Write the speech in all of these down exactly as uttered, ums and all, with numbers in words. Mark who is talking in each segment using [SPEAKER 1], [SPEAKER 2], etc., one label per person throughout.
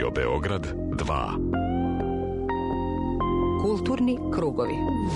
[SPEAKER 1] Radio Beograd dva.
[SPEAKER 2] Kulturni krugovi.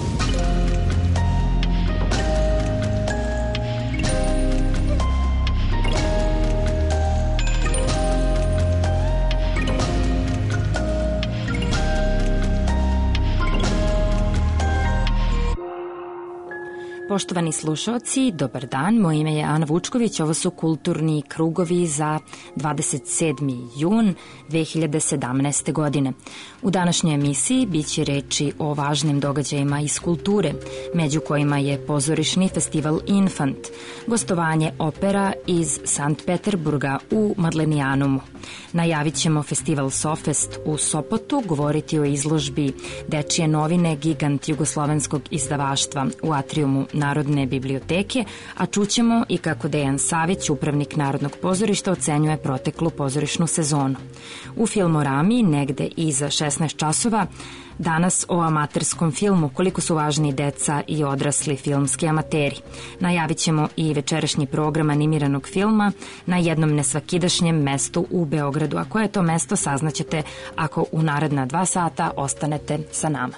[SPEAKER 3] Poštovani slušaoci, dobar dan, moje ime je Ana Vučković, ovo su kulturni krugovi za dvadeset sedmi jun dve hiljade sedamnaeste. godine. U današnjoj emisiji biće reči o važnim događajima iz kulture, među kojima je pozorišni festival Infant, gostovanje opera iz Sankt Peterburga u Madlenijanumu. Najavit ćemo festival Sofest u Sopotu, govoriti o izložbi Dečije novine Gigant jugoslovenskog izdavaštva u atrijumu Narodne biblioteke, a čućemo i kako Dejan Savić, upravnik Narodnog pozorišta, ocenjuje proteklu pozorišnu sezonu. U Filmorami, negde iza šesnaest časova, danas o amaterskom filmu, koliko su važni deca i odrasli filmski amateri. Najavit ćemo i večerašnji program animiranog filma na jednom nesvakidašnjem mestu u Beogradu. A koje je to mesto, saznaćete ako u naredna dva sata ostanete sa nama.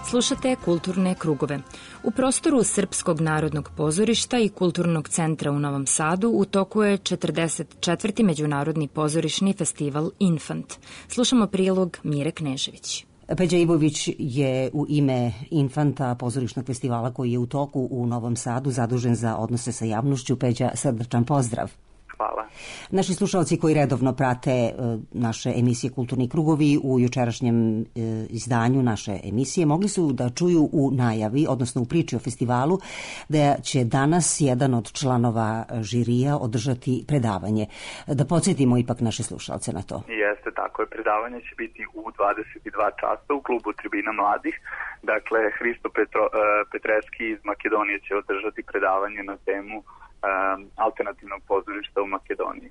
[SPEAKER 3] Slušate Kulturne krugove. U prostoru Srpskog narodnog pozorišta i Kulturnog centra u Novom Sadu u toku je četrdeset četvrti Međunarodni pozorišni festival Infant. Slušamo prilog Mire Knežević.
[SPEAKER 1] Peđa Ivović je u ime Infanta, pozorišnog festivala koji je u toku u Novom Sadu, zadužen za odnose sa javnošću. Peđa, srdačan pozdrav.
[SPEAKER 2] Hvala.
[SPEAKER 1] Naši slušalci koji redovno prate naše emisije Kulturni krugovi u jučerašnjem izdanju naše emisije mogli su da čuju u najavi, odnosno u priči o festivalu, da će danas jedan od članova žirija održati predavanje. Da podsjetimo ipak naše slušalce na to.
[SPEAKER 2] Jeste, tako je. Predavanje će biti u dvadeset dva časa u klubu Tribina mladih. Dakle, Hristo Petro, Petreski iz Makedonije će održati predavanje na temu alternativnog pozorišta u Makedoniji.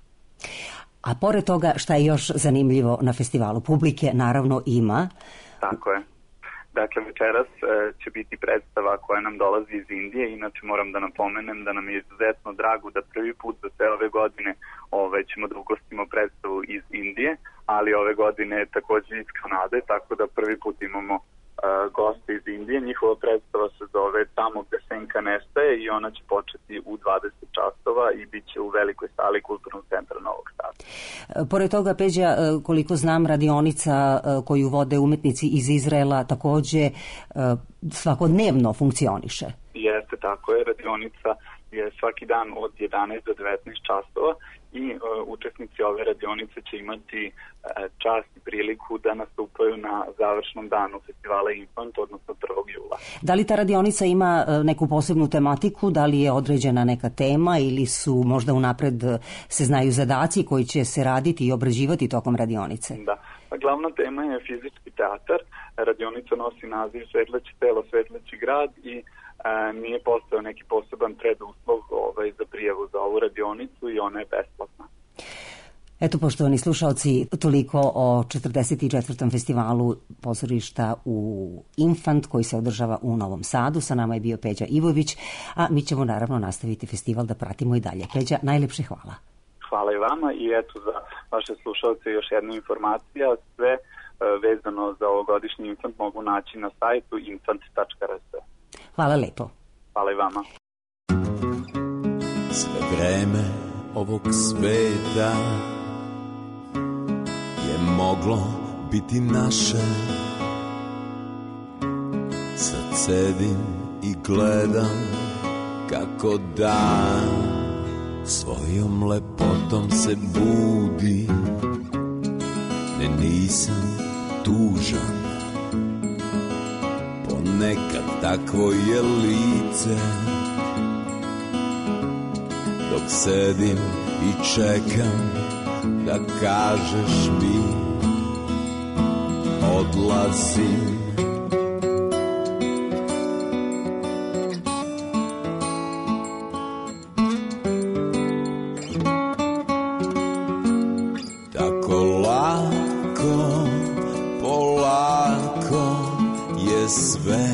[SPEAKER 1] A pored toga, šta je još zanimljivo na festivalu? Publike naravno ima.
[SPEAKER 2] Tako je. Dakle, večeras će biti predstava koja nam dolazi iz Indije. Inače moram da napomenem da nam je izuzetno drago da prvi put za sve ove godine ove, ćemo da ugostimo predstavu iz Indije, ali ove godine također iz Kanade, tako da prvi put imamo goste iz Indije. Njihova predstava se zove Tamo gde senka nestaje i ona će početi u dvadeset časova i bit će u velikoj sali Kulturnog centra Novog Sada.
[SPEAKER 1] Pored toga, Peđa, koliko znam, radionica koju vode umetnici iz Izraela takođe svakodnevno funkcioniše.
[SPEAKER 2] Jeste, tako je. Radionica je svaki dan od jedanaest do devetnaest časova i uh, učesnici ove radionice će imati uh, čast i priliku da nastupaju na završnom danu festivala Infant, odnosno prvog jula.
[SPEAKER 1] Da li ta radionica ima uh, neku posebnu tematiku, da li je određena neka tema ili su možda unapred uh, se znaju zadaci koji će se raditi i obrađivati tokom radionice?
[SPEAKER 2] Da, pa glavna tema je fizički teatar. Radionica nosi naziv Svetleći telo, Svetleći grad i E, nije postao neki poseban preduslov ovaj, za prijavu za ovu radionicu i ona je besplatna.
[SPEAKER 1] Eto, poštovani slušalci, toliko o četrdeset četvrtom festivalu pozorišta u Infant koji se održava u Novom Sadu. Sa nama je bio Peđa Ivović, a mi ćemo naravno nastaviti festival da pratimo i dalje. Peđa, najlepše hvala.
[SPEAKER 2] Hvala i vama i eto za vaše slušalce još jedna informacija. Sve e, vezano za ovogodišnji Infant mogu naći na sajtu infant tačka r s.
[SPEAKER 1] Hvala lepo.
[SPEAKER 2] Hvala i vama.
[SPEAKER 4] Sve vreme ovog sveta je moglo biti naše. Sad sedim i gledam kako dan svojom lepotom se budi. Ne, nisam tužan, nekad takvo je lice, dok sedim i čekam da kažeš mi odlazim. Tako lako, polako je sve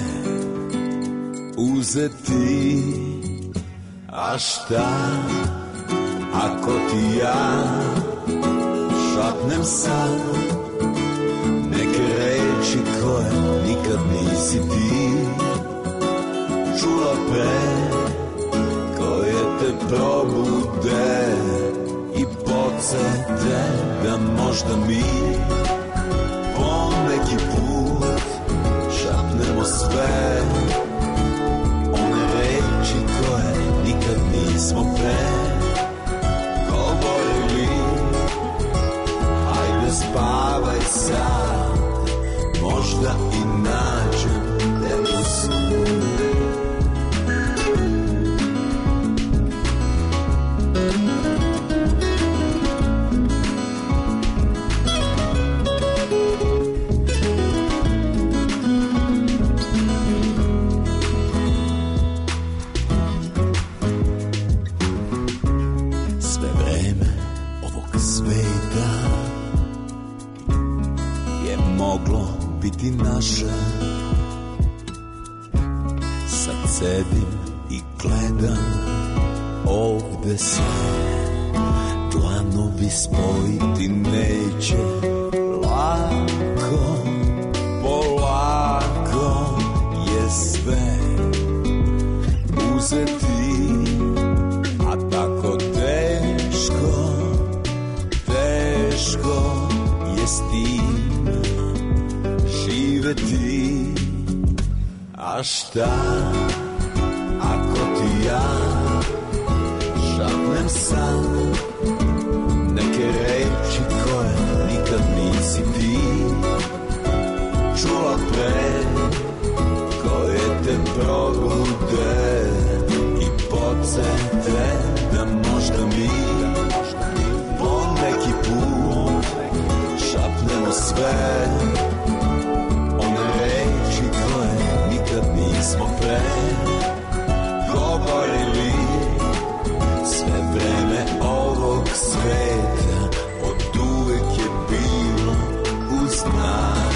[SPEAKER 4] uzeti, a šta ako ti ja šapnem sad neke reči koje nikad nisi ti čula pre, koje te probude i podsete da možda mi poneki put šapnemo sve one reči koje nikad nismo pre govorili. Hajde spavaj sad, možda i nađem te u snu. Biti naša. Sad sedim i gledam ovde se dlanovi spojiti neće. Lako, polako teško je s tim živeti. A šta ako ti ja šapnem sam neke reči koje nikad nisi ti čula pre, koje te probude i podsete da možda mi po neki put šapnemo sve one reči koje nikad nismo pre govorili. Sve vreme ovog sveta od uvek je bilo uz nas.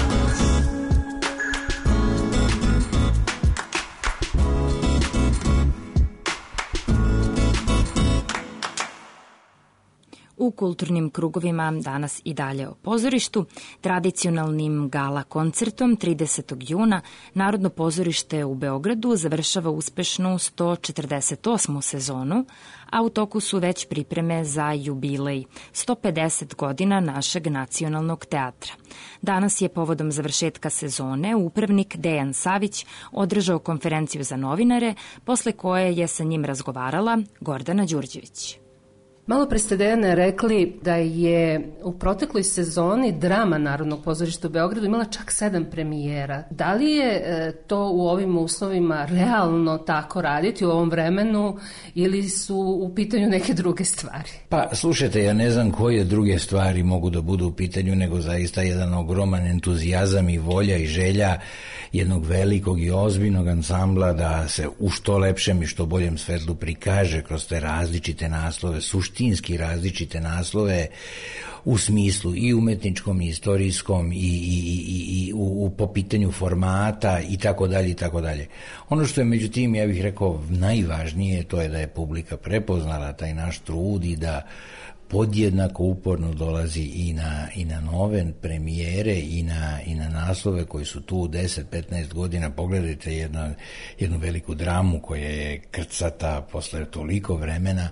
[SPEAKER 3] U kulturnim krugovima danas i dalje o pozorištu. Tradicionalnim gala koncertom tridesetog juna Narodno pozorište u Beogradu završava uspešnu sto četrdeset osmu sezonu, a u toku su već pripreme za jubilej sto pedeset godina našeg nacionalnog teatra. Danas je povodom završetka sezone upravnik Dejan Savić održao konferenciju za novinare, posle koje je sa njim razgovarala Gordana Đurđević.
[SPEAKER 5] Malo pre ste, Dejane, rekli da je u protekloj sezoni drama Narodnog pozorišta u Beogradu imala čak sedam premijera. Da li je e, to u ovim uslovima realno tako raditi u ovom vremenu ili su u pitanju neke druge stvari?
[SPEAKER 6] Pa, slušajte, ja ne znam koje druge stvari mogu da budu u pitanju nego zaista jedan ogroman entuzijazam i volja i želja jednog velikog i ozbiljnog ansambla da se u što lepšem i što boljem svetlu prikaže kroz te različite naslove, suštinski različite naslove u smislu i umetničkom i istorijskom i, i, i, i u, u, po pitanju formata i tako dalje i tako dalje. Ono što je međutim, ja bih rekao, najvažnije, to je da je publika prepoznala taj naš trud i da podjednako uporno dolazi i na, i na nove premijere i na, i na naslove koji su tu deset do petnaest godina. Pogledajte jedno, jednu veliku dramu koja je krcata posle toliko vremena,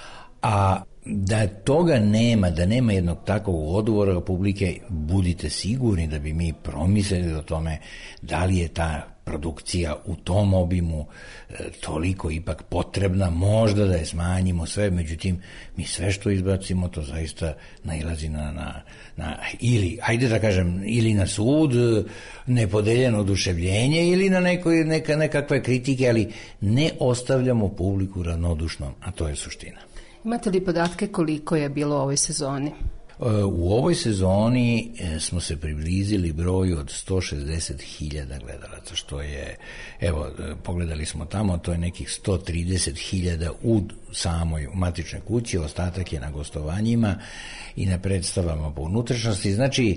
[SPEAKER 6] a da toga nema, da nema jednog takvog odgovora publike, budite sigurni da bi mi promislili o tome da li je ta produkcija u tom obimu e, toliko ipak potrebna, možda da je smanjimo sve, međutim mi sve što izbacimo to zaista nailazi na, na, na ili, ajde da kažem, ili na sud, nepodeljeno oduševljenje ili na neko, neka, nekakve kritike, ali ne ostavljamo publiku ravnodušnom, a to je suština.
[SPEAKER 5] Imate li podatke koliko je bilo u ovoj sezoni?
[SPEAKER 6] U ovoj sezoni smo se približili broju od sto šezdeset hiljada gledalaca, što je, evo, pogledali smo tamo, to je nekih sto trideset hiljada u samoj matičnoj kući, ostatak je na gostovanjima i na predstavama po unutrašnjosti. Znači,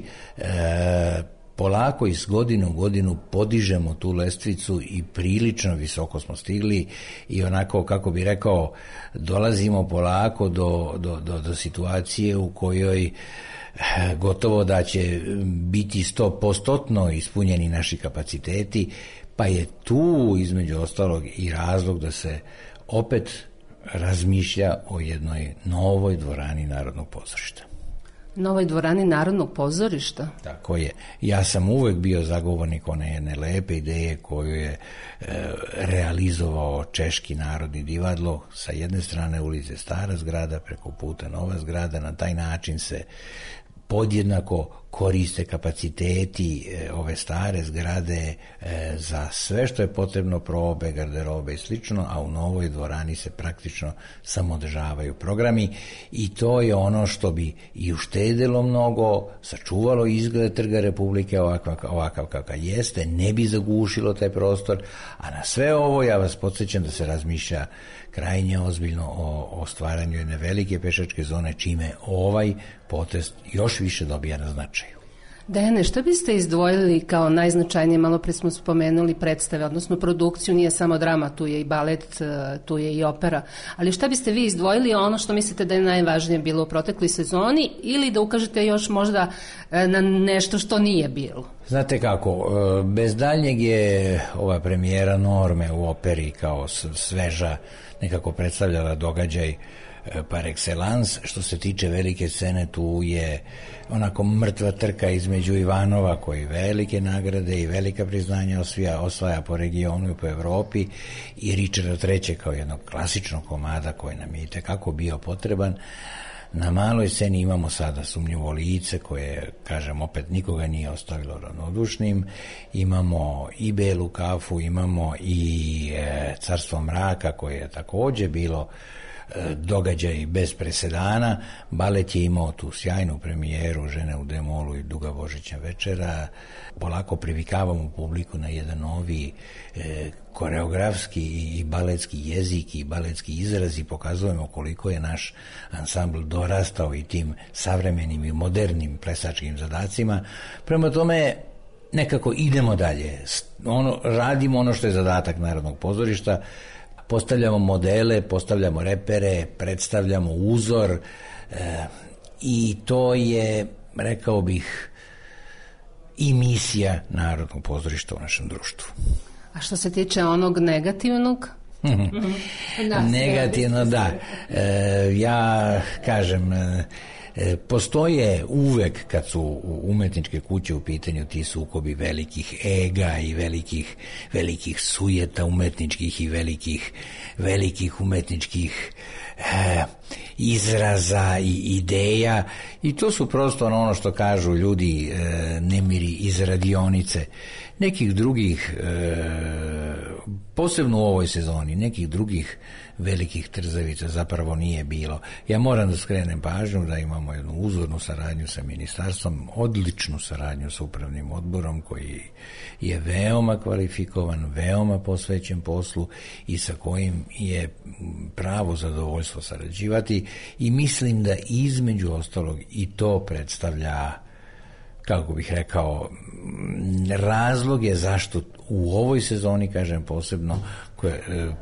[SPEAKER 6] e, polako iz godine u godinu podižemo tu lestvicu i prilično visoko smo stigli i onako, kako bi rekao, dolazimo polako do, do, do, do situacije u kojoj gotovo da će biti sto posto ispunjeni naši kapaciteti, pa je tu između ostalog i razlog da se opet razmišlja o jednoj novoj dvorani Narodnog pozorišta.
[SPEAKER 5] Novoj dvorani Narodnog pozorišta?
[SPEAKER 6] Tako je. Ja sam uvek bio zagovornik one jedne lepe ideje koju je e, realizovao češki narodni divadlo. Sa jedne strane ulice stara zgrada, preko puta nova zgrada. Na taj način se podjednako koriste kapaciteti e, ove stare zgrade e, za sve što je potrebno, probe, garderobe i slično, a u novoj dvorani se praktično samo održavaju programi i to je ono što bi i uštedilo mnogo, sačuvalo izgled Trga Republike ovakav, ovakav kakav jeste, ne bi zagušilo taj prostor, a na sve ovo ja vas podsjećam da se razmišlja krajnje ozbiljno o, o stvaranju jedne velike pešačke zone, čime ovaj potez još više dobija na značaju.
[SPEAKER 5] Dejane, što biste izdvojili kao najznačajnije? Malo pre smo spomenuli predstave, odnosno produkciju, nije samo drama, tu je i balet, tu je i opera, ali šta biste vi izdvojili ono što mislite da je najvažnije bilo u protekloj sezoni ili da ukažete još možda na nešto što nije bilo?
[SPEAKER 6] Znate kako, bez daljnjeg je ova premijera Norme u operi kao sveža nekako predstavljala događaj par excellence. Što se tiče velike scene, tu je onako mrtva trka između Ivanova, koji velike nagrade i velika priznanja osvaja, osvaja po regionu i po Evropi, i Richarda trećeg kao jednog klasičnog komada koji nam je i tekako bio potreban. Na maloj sceni imamo sada Sumnjivo lice, koje, kažem, opet nikoga nije ostavilo ravnodušnim. Imamo i Belu kafu, imamo i e, Carstvo mraka, koje je takođe bilo e, događaj bez presedana. Balet je imao tu sjajnu premijeru Žene u D-molu i Duga Božićna večera. Polako privikavamo publiku na jedan novi e, koreografski i baletski jezik i baletski izraz i pokazujemo koliko je naš ansambl dorastao i tim savremenim i modernim plesačkim zadacima. Prema tome, nekako idemo dalje. Ono, radimo ono što je zadatak Narodnog pozorišta, postavljamo modele, postavljamo repere, predstavljamo uzor e, i to je, rekao bih, i misija Narodnog pozorišta u našem društvu.
[SPEAKER 5] A što se tiče onog negativnog?
[SPEAKER 6] Da, negativno, da. E, ja kažem, e, postoje uvek, kad su umetničke kuće u pitanju, ti sukobi velikih ega i velikih, velikih sujeta umetničkih i velikih, velikih umetničkih e, izraza i ideja, i to su prosto ono što kažu ljudi, e, nemiri iz radionice. Nekih drugih, e, posebno u ovoj sezoni, nekih drugih velikih trzavica zapravo nije bilo. Ja moram da skrenem pažnju da imamo jednu uzornu saradnju sa ministarstvom, odličnu saradnju sa upravnim odborom koji je veoma kvalifikovan, veoma posvećen poslu i sa kojim je pravo zadovoljstvo sarađivati, i mislim da između ostalog i to predstavlja, kako bih rekao, razlog je zašto u ovoj sezoni, kažem posebno, koje,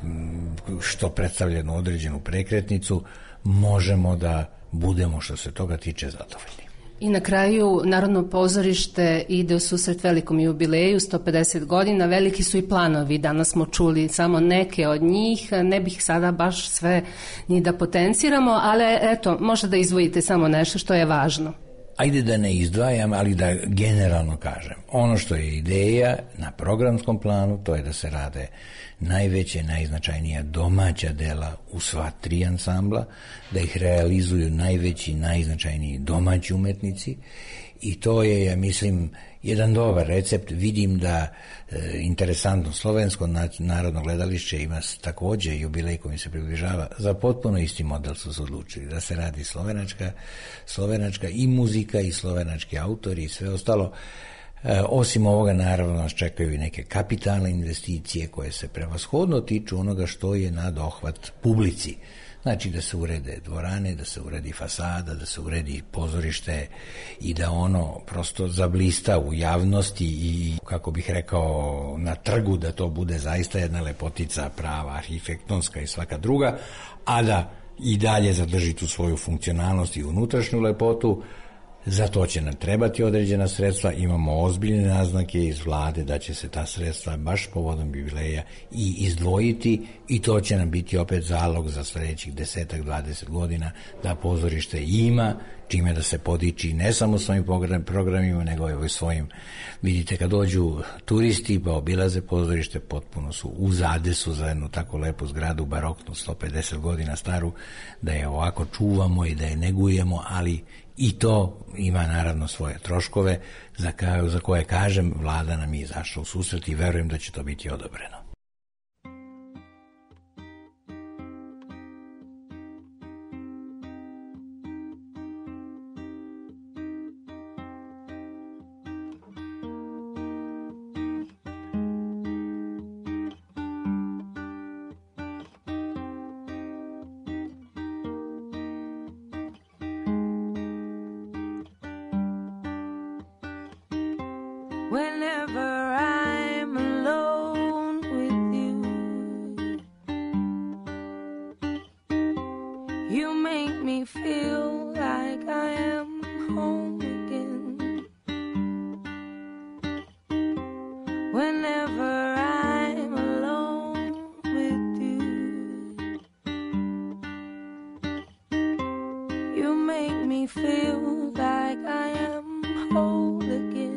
[SPEAKER 6] što predstavlja jednu određenu prekretnicu, možemo da budemo, što se toga tiče, zadovoljni.
[SPEAKER 5] I na kraju Narodno pozorište ide u susret velikom jubileju, sto pedeset godina, veliki su i planovi, danas smo čuli samo neke od njih, ne bih sada baš sve ni da potenciramo, ali eto, možda da izdvojite samo nešto što je važno.
[SPEAKER 6] Ajde da ne izdvajam, ali da generalno kažem. Ono što je ideja na programskom planu, to je da se rade najveće, najznačajnija domaća dela u sva tri ansambla, da ih realizuju najveći, najznačajniji domaći umetnici, i to je, ja mislim, jedan dobar recept. Vidim da e, interesantno Slovensko narodno gledalište ima takođe jubilej koji se približava, za potpuno isti model su se odlučili, da se radi slovenačka, slovenačka i muzika i slovenački autori i sve ostalo. E, osim ovoga, naravno, nas čekaju i neke kapitalne investicije koje se prevashodno tiču onoga što je na dohvat publici. Znači da se urede dvorane, da se uredi fasada, da se uredi pozorište i da ono prosto zablista u javnosti i, kako bih rekao, na trgu, da to bude zaista jedna lepotica prava, arhitektonska i svaka druga, a da i dalje zadrži tu svoju funkcionalnost i unutrašnju lepotu. Za to će nam trebati određena sredstva, imamo ozbiljne naznake iz vlade da će se ta sredstva baš povodom jubileja i izdvojiti, i to će nam biti opet zalog za sledećih desetak, dvadeset godina da pozorište ima čime da se podiči ne samo svojim programima, nego i svojim. Vidite, kad dođu turisti pa obilaze pozorište, potpuno su u zadesu za jednu tako lepu zgradu, baroknu, sto pedeset godina staru, da je ovako čuvamo i da je negujemo, ali i to ima naravno svoje troškove za, ka, za koje, kažem, vlada nam je izašla u susret i verujem da će to biti odobreno.
[SPEAKER 7] Whenever I'm alone with you, you make me feel like I am home again. Whenever I'm alone with you, whole again.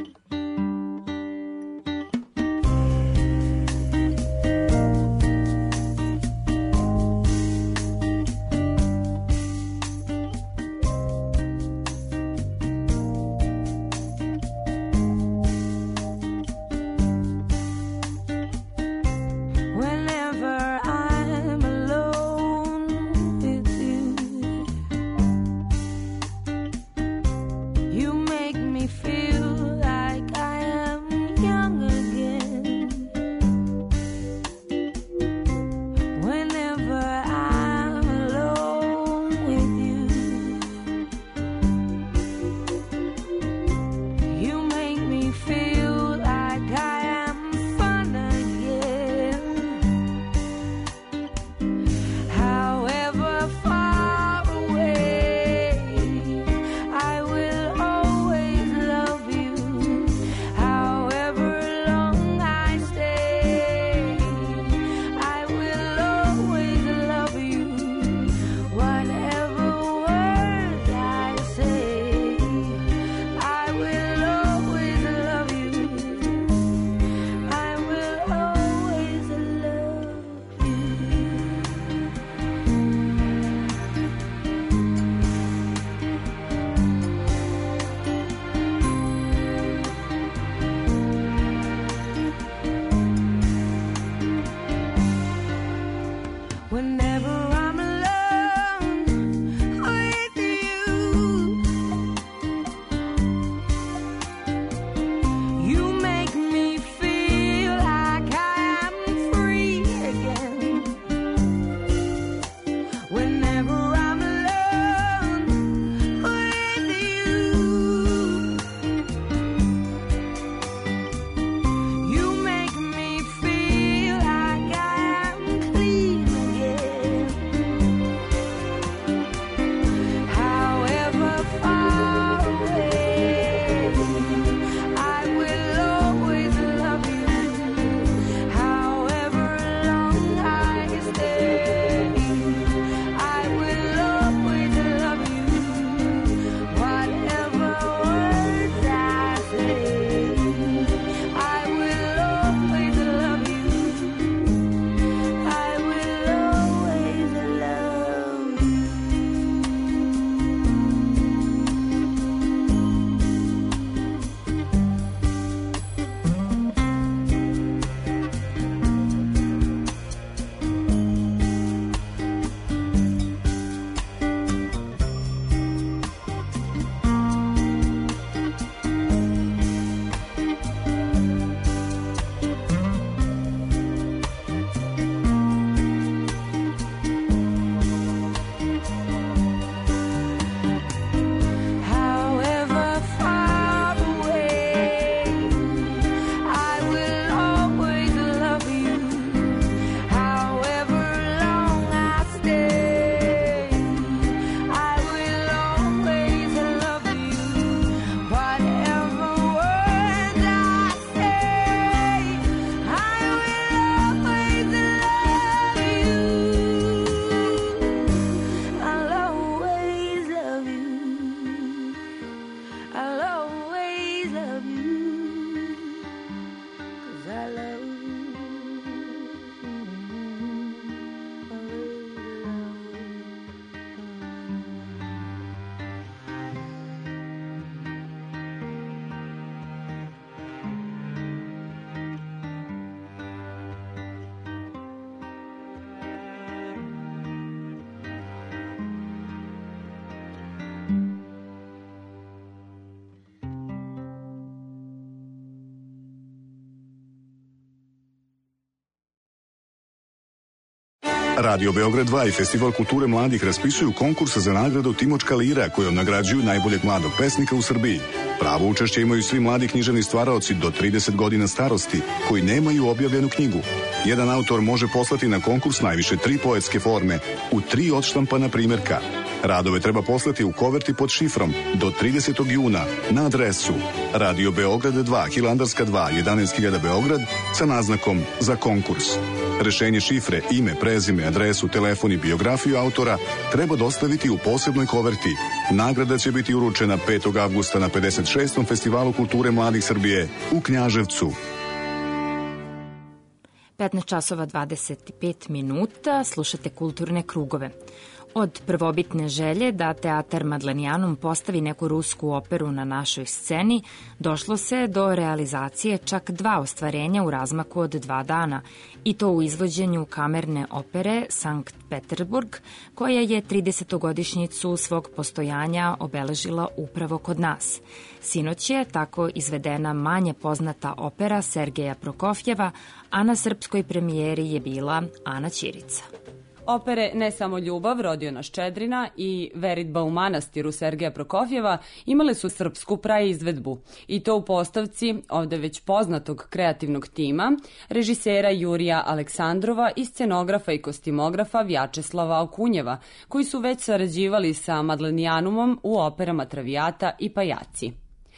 [SPEAKER 8] Radio Beograd dva i Festival kulture mladih raspisuju konkurs za nagradu Timočka lira kojom nagrađuju najboljeg mladog pesnika u Srbiji. Pravo učešće imaju svi mladi književni stvaraoci do trideset godina starosti koji nemaju objavljenu knjigu. Jedan autor može poslati na konkurs najviše tri poetske forme u tri odštampana primjerka. Radove treba poslati u koverti pod šifrom do tridesetog juna na adresu Radio Beograd dva, Hilandarska dva, jedanaest hiljada Beograd sa naznakom za konkurs. Rešenje šifre, ime, prezime, adresu, telefon i biografiju autora treba dostaviti u posebnoj koverti. Nagrada će biti uručena petog avgusta na pedeset šestom Festivalu kulture mladih Srbije u Knjaževcu.
[SPEAKER 3] petnaest časova dvadeset pet minuta, slušate Kulturne krugove. Od prvobitne želje da Teatar Madlenijanum postavi neku rusku operu na našoj sceni, došlo se do realizacije čak dva ostvarenja u razmaku od dva dana, i to u izvođenju kamerne opere Sankt Peterburg, koja je tridesetogodišnjicu svog postojanja obeležila upravo kod nas. Sinoć je tako izvedena manje poznata opera Sergeja Prokofjeva, a na srpskoj premijeri je bila Ana Ćirica.
[SPEAKER 9] Opere Ne samo ljubav, Rodio nas Čedrina i Veritba u manastiru Sergeja Prokofjeva imale su srpsku praizvedbu, i to u postavci ovde već poznatog kreativnog tima, režisera Jurija Aleksandrova i scenografa i kostimografa Vjačeslava Okunjeva, koji su već sarađivali sa Madlenijanumom u operama Travijata i Pajaci.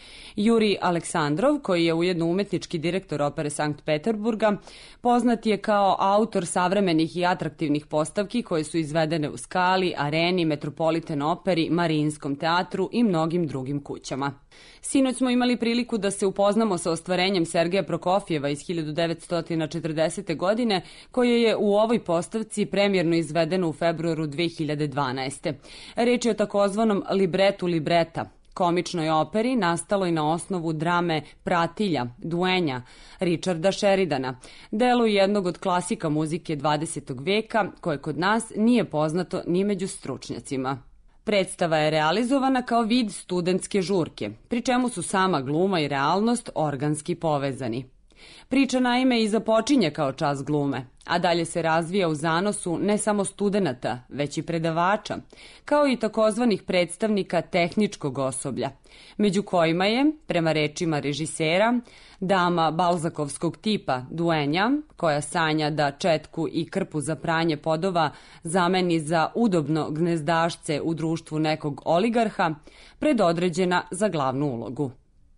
[SPEAKER 9] Jurij Aleksandrov, koji je ujedno umetnički direktor opere Sankt Peterburga, poznat je kao autor savremenih i atraktivnih postavki koje su izvedene u Skali, Areni, Metropolitan operi, Mariinskom teatru i mnogim drugim kućama. Sinoć smo imali priliku da se upoznamo sa ostvarenjem Sergeja Prokofjeva iz hiljadu devetsto četrdesete. godine, koje je u ovoj postavci premijerno izvedeno u februaru dve hiljade dvanaeste. Reč je o takozvanom libretu libreta, komičnoj operi nastaloj na osnovu drame Pratilja, Duenja, Richarda Sheridana, delu jednog od klasika muzike dvadesetog veka, koje kod nas nije poznato ni među stručnjacima. Predstava je realizovana kao vid studentske žurke, pri čemu su sama gluma i realnost organski povezani. Priča naime i započinje kao čas glume, a dalje se razvija u zanosu ne samo studenata, već i predavača, kao i takozvanih predstavnika tehničkog osoblja, među kojima je, prema rečima režisera, dama balzakovskog tipa Duenja, koja sanja da četku i krpu za pranje podova zameni za udobno gnezdašce u društvu nekog oligarha, predodređena za glavnu ulogu.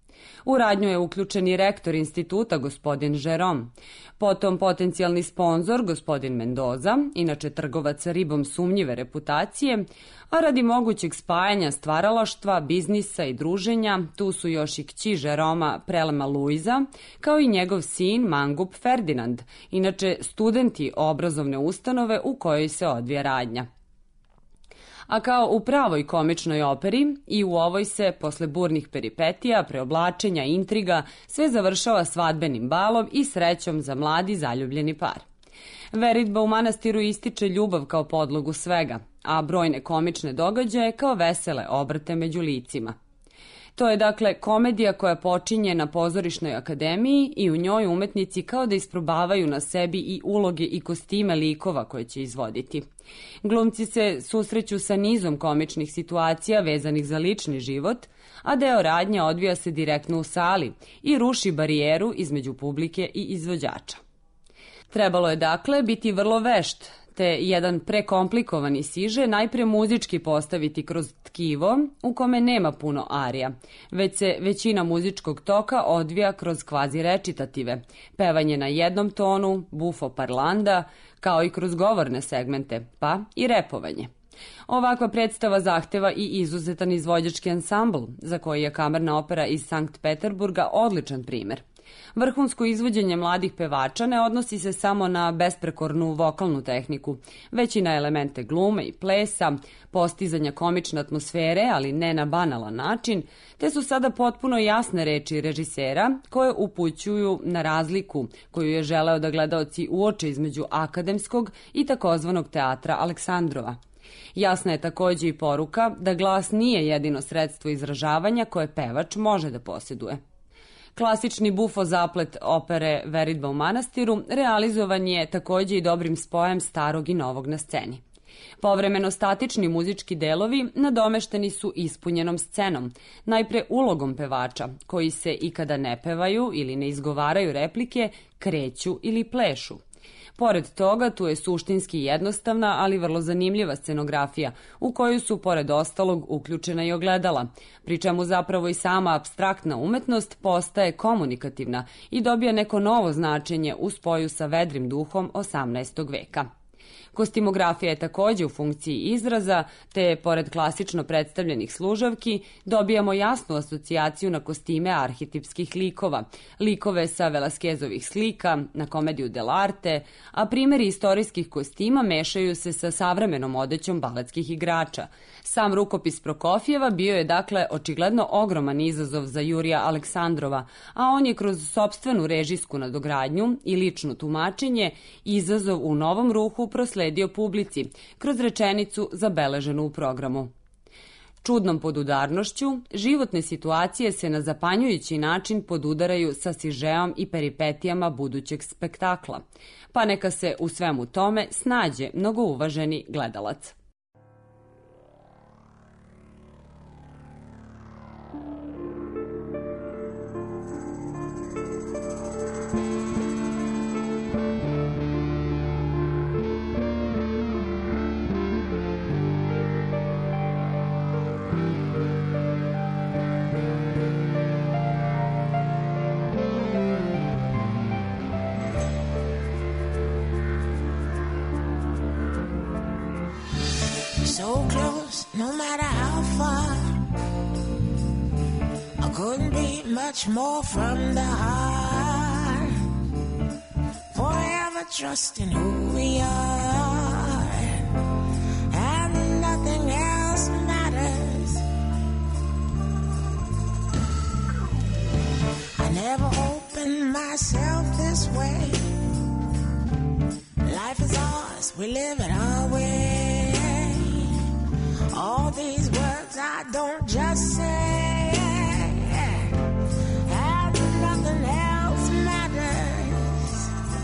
[SPEAKER 9] U radnju je uključen i rektor instituta, gospodin Žerom, potom potencijalni sponzor, gospodin Mendoza, inače trgovac ribom sumnjive reputacije, a radi mogućeg spajanja stvaralaštva, biznisa i druženja, tu su još i kći Žeroma Prelema Luiza, kao i njegov sin Mangup Ferdinand, inače studenti obrazovne ustanove u kojoj se odvija radnja. A kao u pravoj komičnoj operi, i u ovoj se, posle burnih peripetija, preoblačenja, intriga, sve završava svadbenim balom i srećom za mladi zaljubljeni par. Veritba u manastiru ističe ljubav kao podlogu svega, a brojne komične događaje kao vesele obrte među licima. To je dakle komedija koja počinje na pozorišnoj akademiji i u njoj umetnici kao da isprobavaju na sebi i uloge i kostime likova koje će izvoditi. Glumci se susreću sa nizom komičnih situacija vezanih za lični život, a deo radnje odvija se direktno u sali i ruši barijeru između publike i izvođača. Trebalo je dakle biti vrlo vešt, te jedan prekomplikovani siže najpre muzički postaviti kroz tkivo u kome nema puno arija, već se većina muzičkog toka odvija kroz kvazi rečitative, pevanje na jednom tonu, bufo parlando, kao i kroz govorne segmente, pa i repovanje. Ovakva predstava zahteva i izuzetan izvođački ansambl, za koji je kamerna opera iz Sankt Peterburga odličan primer. Vrhunsko izvođenje mladih pevača ne odnosi se samo na besprekornu vokalnu tehniku, već i na elemente glume i plesa, postizanja komične atmosfere, ali ne na banalan način, te su sada potpuno jasne reči režisera koje upućuju na razliku koju je želeo da gledaoci uoče između akademskog i takozvanog teatra Aleksandrova. Jasna je takođe i poruka da glas nije jedino sredstvo izražavanja koje pevač može da posjeduje. Klasični bufo zaplet opere Veritba u manastiru realizovan je takođe i dobrim spojem starog i novog na sceni. Povremeno statični muzički delovi nadomešteni su ispunjenom scenom, najpre ulogom pevača, koji se i kada ne pevaju ili ne izgovaraju replike, kreću ili plešu. Pored toga, tu je suštinski jednostavna, ali vrlo zanimljiva scenografija, u koju su, pored ostalog, uključena i ogledala, pri čemu zapravo i sama apstraktna umetnost postaje komunikativna i dobija neko novo značenje u spoju sa vedrim duhom osamnaestog veka. Kostimografija je takođe u funkciji izraza, te, pored klasično predstavljenih služavki, dobijamo jasnu asocijaciju na kostime arhetipskih likova, likove sa Velasquezovih slika, na komediju dell'arte, a primeri istorijskih kostima mešaju se sa savremenom odećom baletskih igrača. Sam rukopis Prokofjeva bio je dakle očigledno ogroman izazov za Jurija Aleksandrova, a on je kroz sopstvenu režijsku nadogradnju i lično tumačenje izazov u novom ruhu prosledio publici kroz rečenicu zabeleženu u programu. Čudnom podudarnošću, životne situacije se na zapanjujući način podudaraju sa sižeom i peripetijama budućeg spektakla, pa neka se u svemu tome snađe mnogouvaženi gledalac.
[SPEAKER 10] So close, no matter how far. I couldn't be much more from the heart. Forever trusting who we are, and nothing else matters. I never opened myself this way. Life is ours, we live it our way. All these words I don't just say, and nothing else matters.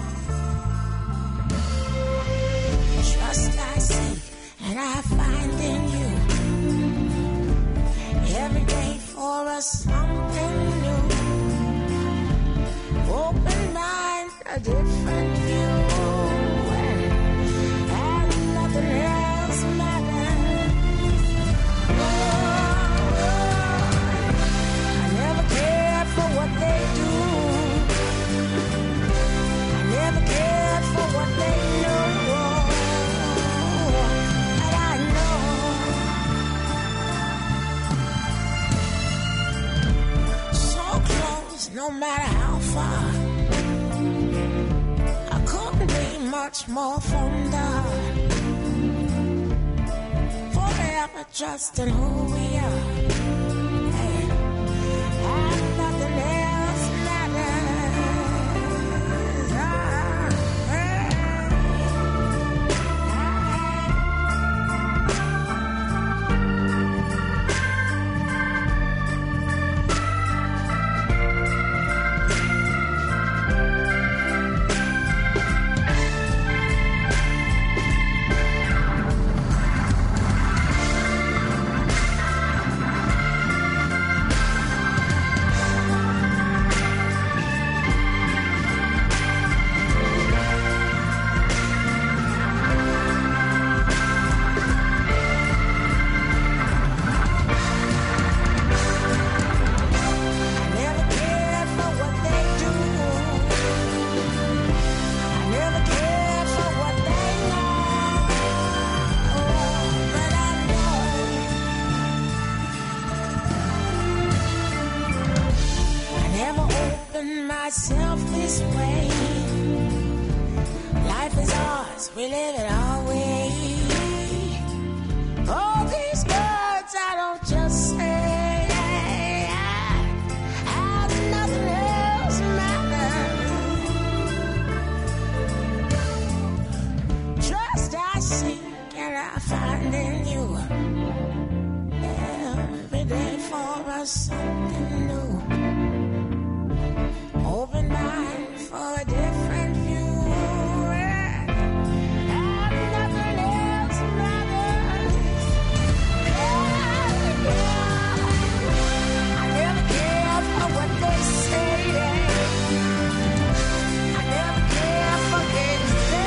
[SPEAKER 10] Trust I seek and I find in you. Every day for us something new. Open mind, a different view, and nothing else matters. What they do, I never cared for what they know, and I know so close, no matter how far. I couldn't be much more from the heart. Forever trusting who we are. Myself this way. Life is ours, we live it our way. All these words I don't just say, and nothing else matters. Trust I seek and I find in you. Every day for us something new. Open mind for a different view, and, and nothing else matters. Yeah, yeah. I never cared for what they say. I never cared for things they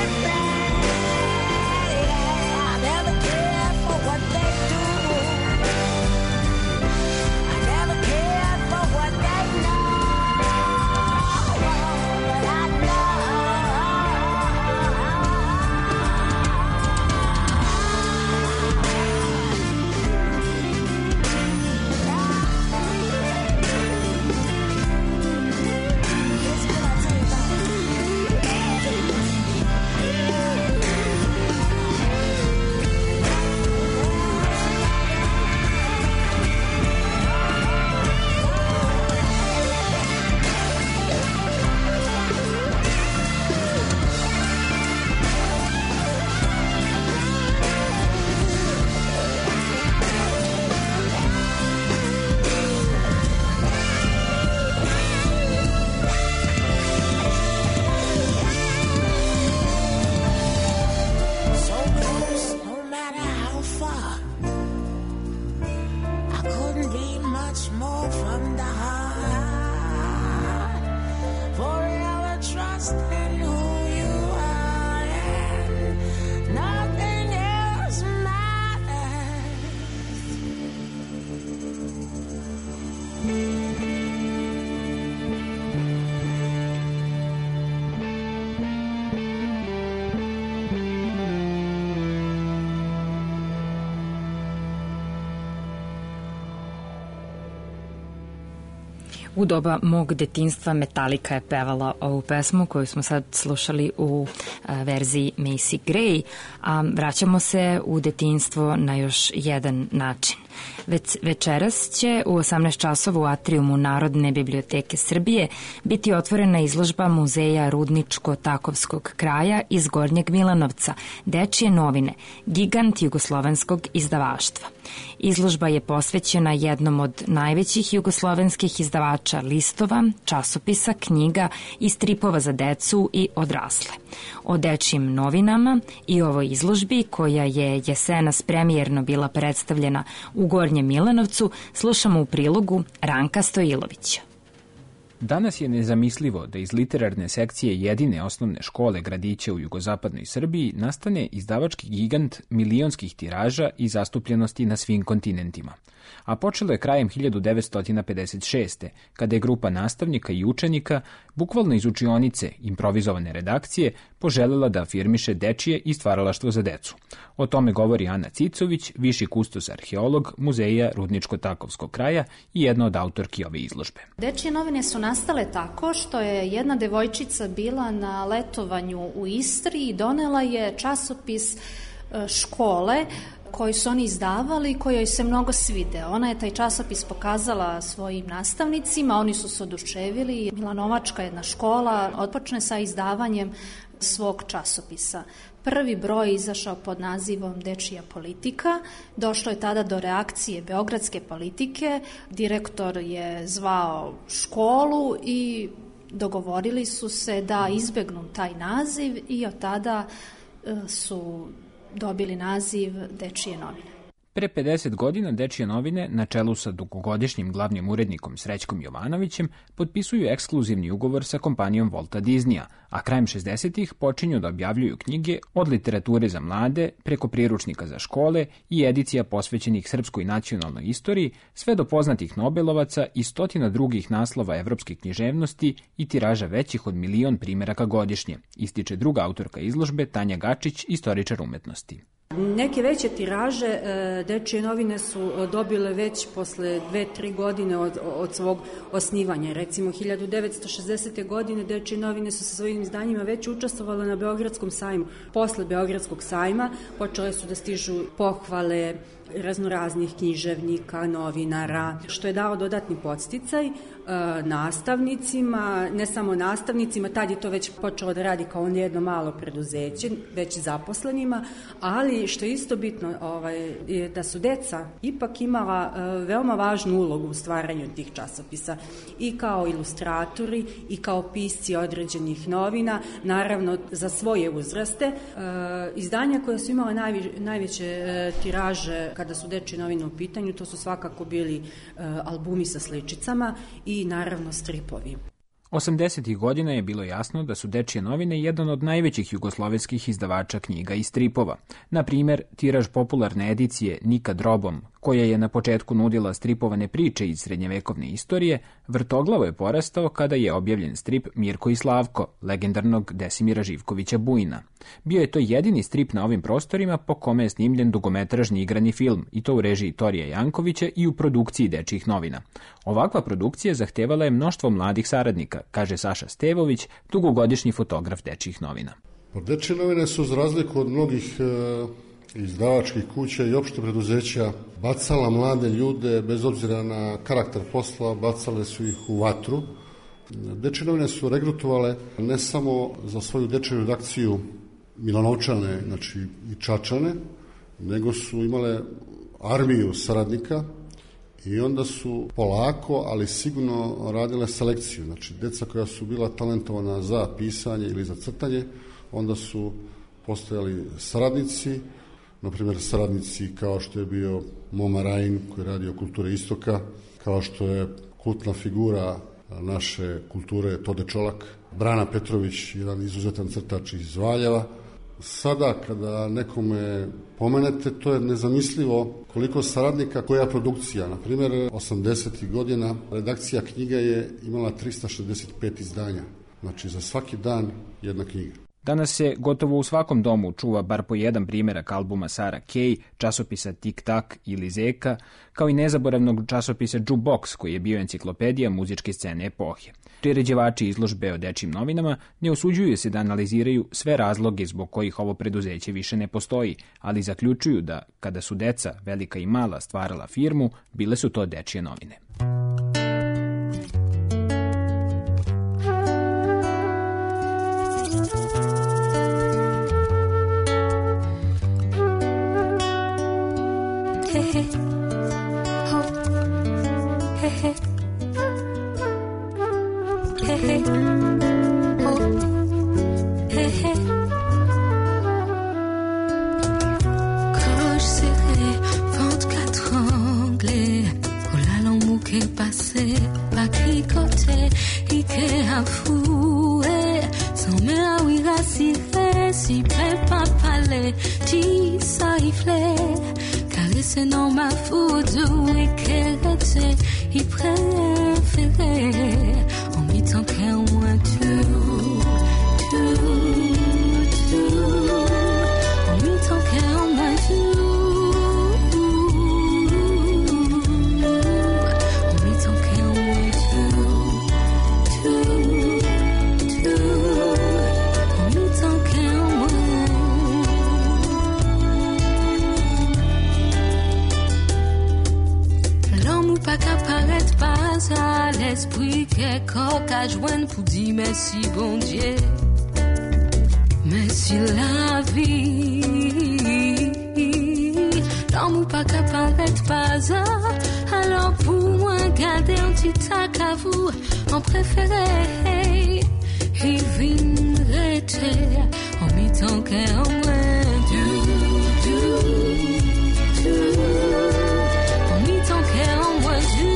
[SPEAKER 10] from the heart. Forever trust in who you are, and nothing else matters.
[SPEAKER 3] U doba mog detinjstva Metallica je pevala ovu pesmu koju smo sad slušali u a, verziji Macy Gray, a vraćamo se u detinjstvo na još jedan način. Već večeras će u osamnaest časova u atrijumu Narodne biblioteke Srbije biti otvorena izložba Muzeja Rudničko-Takovskog kraja iz Gornjeg Milanovca, Dečije novine, gigant jugoslovenskog izdavaštva. Izložba je posvećena jednom od najvećih jugoslovenskih izdavača listova, časopisa, knjiga i stripova za decu i odrasle. O dečijim novinama i ovoj izložbi, koja je jesenas premijerno bila predstavljena u Gornjem Milanovcu, slušamo u prilogu Ranka Stojilovića.
[SPEAKER 11] Danas je nezamislivo da iz literarne sekcije jedine osnovne škole gradića u jugozapadnoj Srbiji nastane izdavački gigant milionskih tiraža i zastupljenosti na svim kontinentima. A počelo je krajem hiljadu devetsto pedeset šeste. kada je grupa nastavnika i učenika, bukvalno iz učionice improvizovane redakcije, poželjela da afirmiše dečije i stvaralaštvo za decu. O tome govori Ana Cicović, viši kustos arheolog Muzeja Rudničko-Takovskog kraja i jedna od autorki ove izložbe.
[SPEAKER 12] Dečije novine su nastale tako što je jedna devojčica bila na letovanju u Istri i donela je časopis škole koji su oni izdavali, koji joj se mnogo svideo. Ona je taj časopis pokazala svojim nastavnicima, oni su se oduševili. Milanovačka jedna škola otpočne sa izdavanjem svog časopisa. Prvi broj je izašao pod nazivom Dečija politika. Došlo je tada do reakcije Beogradske politike. Direktor je zvao školu i dogovorili su se da izbegnu taj naziv i od tada su dobili naziv Dečije novine.
[SPEAKER 11] Pre pedeset godina Dečije novine, na čelu sa dugogodišnjim glavnim urednikom Srećkom Jovanovićem, potpisuju ekskluzivni ugovor sa kompanijom Volta Disneya, a krajem šezdesetih počinju da objavljuju knjige od literature za mlade, preko priručnika za škole i edicija posvećenih srpskoj nacionalnoj istoriji, sve do poznatih Nobelovaca i stotina drugih naslova evropske književnosti i tiraža većih od milion primeraka godišnje, ističe druga autorka izložbe Tanja Gačić, istoričar umetnosti.
[SPEAKER 13] Neke veće tiraže Dečije novine su dobile već posle dve, tri godine od, od svog osnivanja. Recimo, hiljadu devetsto šezdesete. godine Dečije novine su sa svojim izdanjima već učestvovale na Beogradskom sajmu. Posle Beogradskog sajma počele su da stižu pohvale raznoraznih književnika, novinara, što je dao dodatni podsticaj e, nastavnicima, ne samo nastavnicima, tad je to već počelo da radi kao jedno malo preduzeće, već zaposlenima, ali što je isto bitno, ovaj, je da su deca ipak imala e, veoma važnu ulogu u stvaranju tih časopisa i kao ilustratori i kao pisci određenih novina, naravno za svoje uzraste. E, izdanja koja su imala najvi, najveće e, tiraže kada su Dečije novine u pitanju, to su svakako bili e, albumi sa sličicama i naravno stripovi.
[SPEAKER 11] osamdesetih godina je bilo jasno da su Dečije novine jedan od najvećih jugoslovenskih izdavača knjiga i stripova. Na primer, tiraž popularne edicije Nika Drobom, koja je na početku nudila stripovane priče iz srednjevekovne istorije, vrtoglavo je porastao kada je objavljen strip Mirko i Slavko, legendarnog Desimira Živkovića Bujina. Bio je to jedini strip na ovim prostorima po kome je snimljen dugometražni igrani film, i to u režiji Torija Jankovića i u produkciji Dečijih novina. Ovakva produkcija zahtevala je mnoštvo mladih saradnika, kaže Saša Stevović, dugogodišnji fotograf Dečijih novina.
[SPEAKER 14] Dečije novine su, za razliku od mnogih e, izdavačkih kuća i opšte preduzeća, bacala mlade ljude, bez obzira na karakter posla, bacale su ih u vatru. Dečije novine su regrutovale ne samo za svoju dečiju redakciju Milanovčane, znači i Čačane, nego su imale armiju saradnika i onda su polako, ali sigurno radile selekciju. Znači, deca koja su bila talentovana za pisanje ili za crtanje, onda su postojali saradnici, na primjer saradnici kao što je bio Moma Rajin, koji je radio Kulture Istoka, kao što je kultna figura naše kulture Tode Čolak, Brana Petrović, jedan izuzetan crtač iz Valjeva. Sada kada nekome pomenete, to je nezamislivo koliko saradnika, koja produkcija. Na primjer, osamdesetih godina redakcija knjiga je imala trista šezdeset pet izdanja. Znači, za svaki dan jedna knjiga.
[SPEAKER 11] Danas se gotovo u svakom domu čuva bar po jedan primjerak albuma Sara Kay, časopisa Tik Tak ili Zeka, kao i nezaboravnog časopisa Jukebox, koji je bio enciklopedija muzičke scene epohe. Priređivači izložbe o dečjim novinama ne osuđuju se da analiziraju sve razloge zbog kojih ovo preduzeće više ne postoji, ali zaključuju da, kada su deca, velika i mala, stvarala firmu, bile su to dečje novine.
[SPEAKER 7] Merci bon Dieu, merci la vie. L'amour pas qu'à paraître pas ça. Alors pour moi garder un petit tac à vous en préféré. Il viendrait en mi-temps qu'en moins du du du en mi-temps qu'en moins du.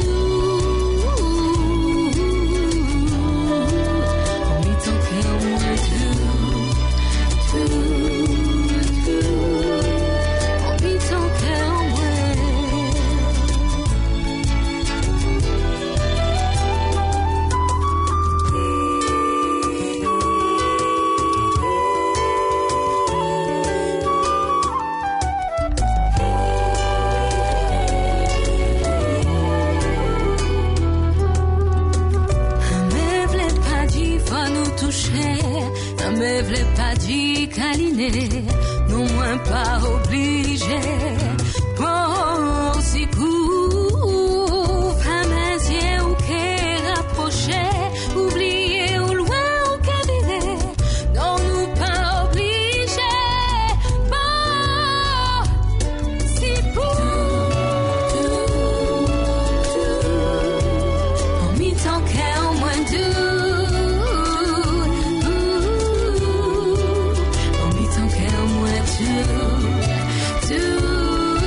[SPEAKER 10] me v'lait pas dit câliner, non moins pas obligé. Bon, si couvre à mes yeux ou qu'est rapproché, oublié ou loin ou qu'est viré, non nous pas obligé. Bon, si pour en mi-temps qu'est en moins doux. Do, do.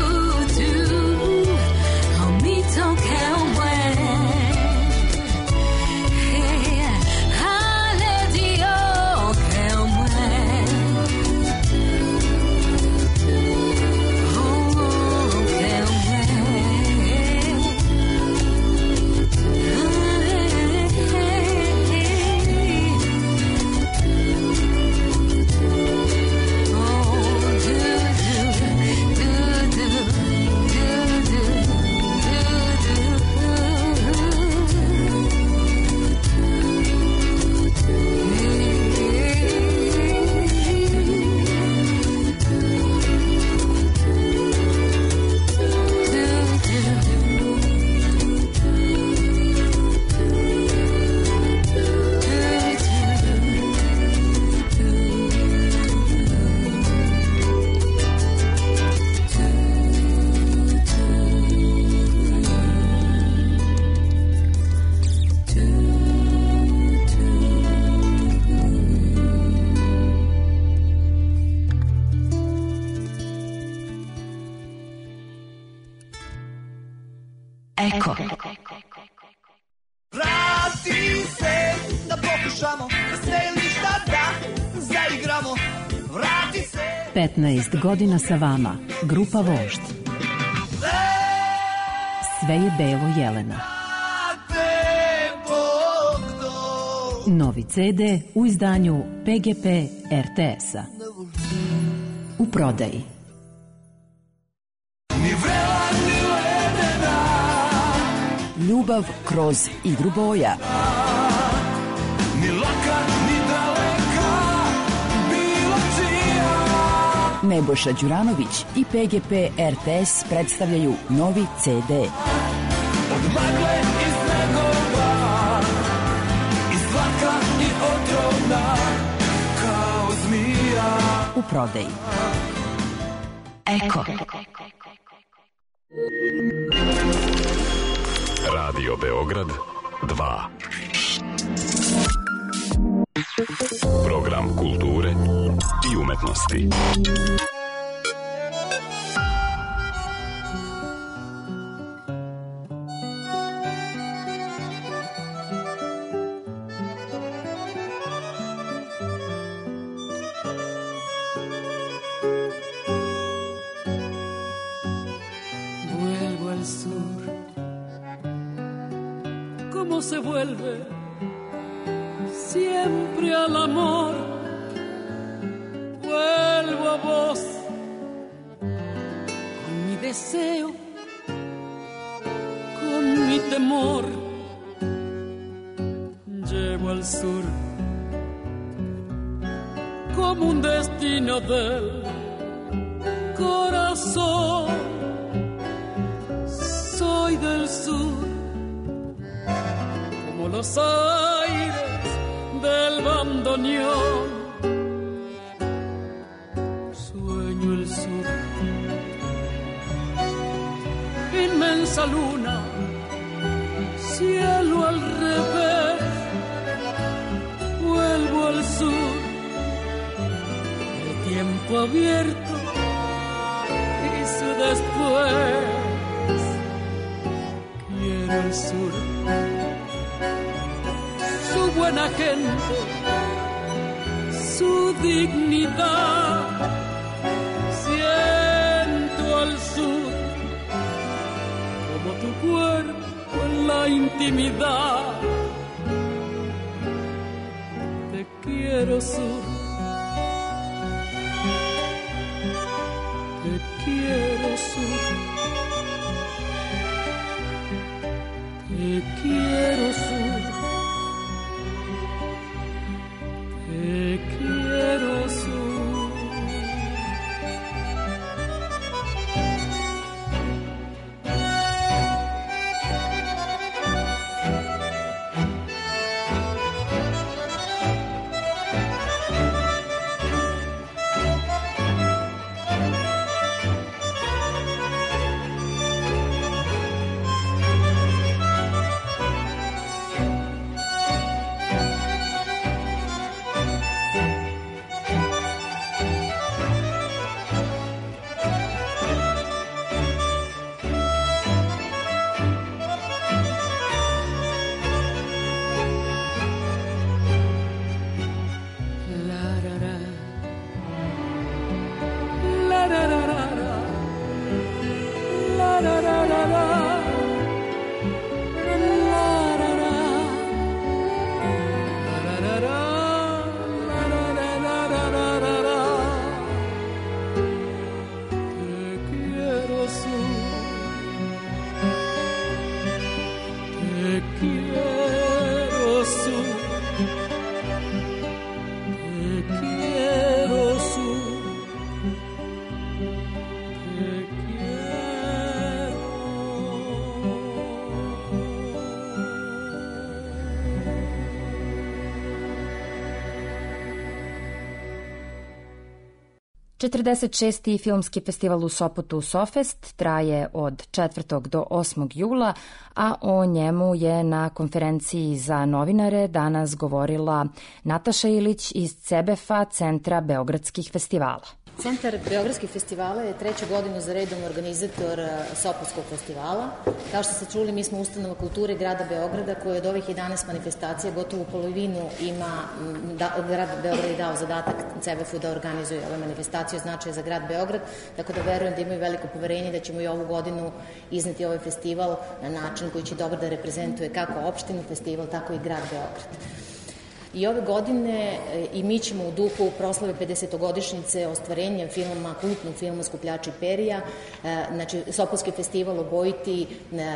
[SPEAKER 15] petnaest godina sa vama, grupa Vožd. Sve je belo Jelena. Novi ce de u izdanju pe ge pe er te es-a. U prodaji. Ljubav kroz igru boja. Nebojša Đuranović i pe ge pe er te es predstavljaju novi ce de.
[SPEAKER 4] Od magle i snegova, i slatka i otrovna, kao zmija.
[SPEAKER 15] U prodaji. Eko.
[SPEAKER 16] Radio Beograd dva. Program kulture i umetnosti.
[SPEAKER 10] Vuelvo al sur. ¿Cómo se vuelve? Siempre al amor, vuelvo a vos, con mi deseo, con mi temor, llevo al sur, como un destino del corazón, soy del sur, como los aires del bandoneón, sueño el sur, inmensa luna, cielo al revés, vuelvo al sur, el tiempo abierto y su después, quiero el sur, su buena gente, su dignidad, siento al sur, como tu cuerpo en la intimidad, te quiero sur, te quiero sur, te quiero sur. Te quiero sur.
[SPEAKER 3] četrdeset šesti filmski festival u Sopotu Sofest traje od četvrtog do osmog jula, a o njemu je na konferenciji za novinare danas govorila Nataša Ilić iz Cebefa, Centra beogradskih festivala.
[SPEAKER 17] Centar Beogradskih festivala je treću godinu za redom organizator Sopotskog festivala. Kao što ste čuli, mi smo ustanova kulture grada Beograda koja od ovih jedanaest manifestacija gotovo polovinu ima, da, grad Beograd je dao zadatak C B F-u da organizuje ove manifestacije značaja za grad Beograd, tako da verujem da imaju veliko poverenje da ćemo i ovu godinu izneti ovaj festival na način koji će dobro da reprezentuje kako opštinu festival, tako i grad Beograd. I ove godine i mi ćemo u duhu proslave pedesetogodišnjice ostvarenja filma, kultnog filma Skupljači perija, znači Sopotski festival obojiti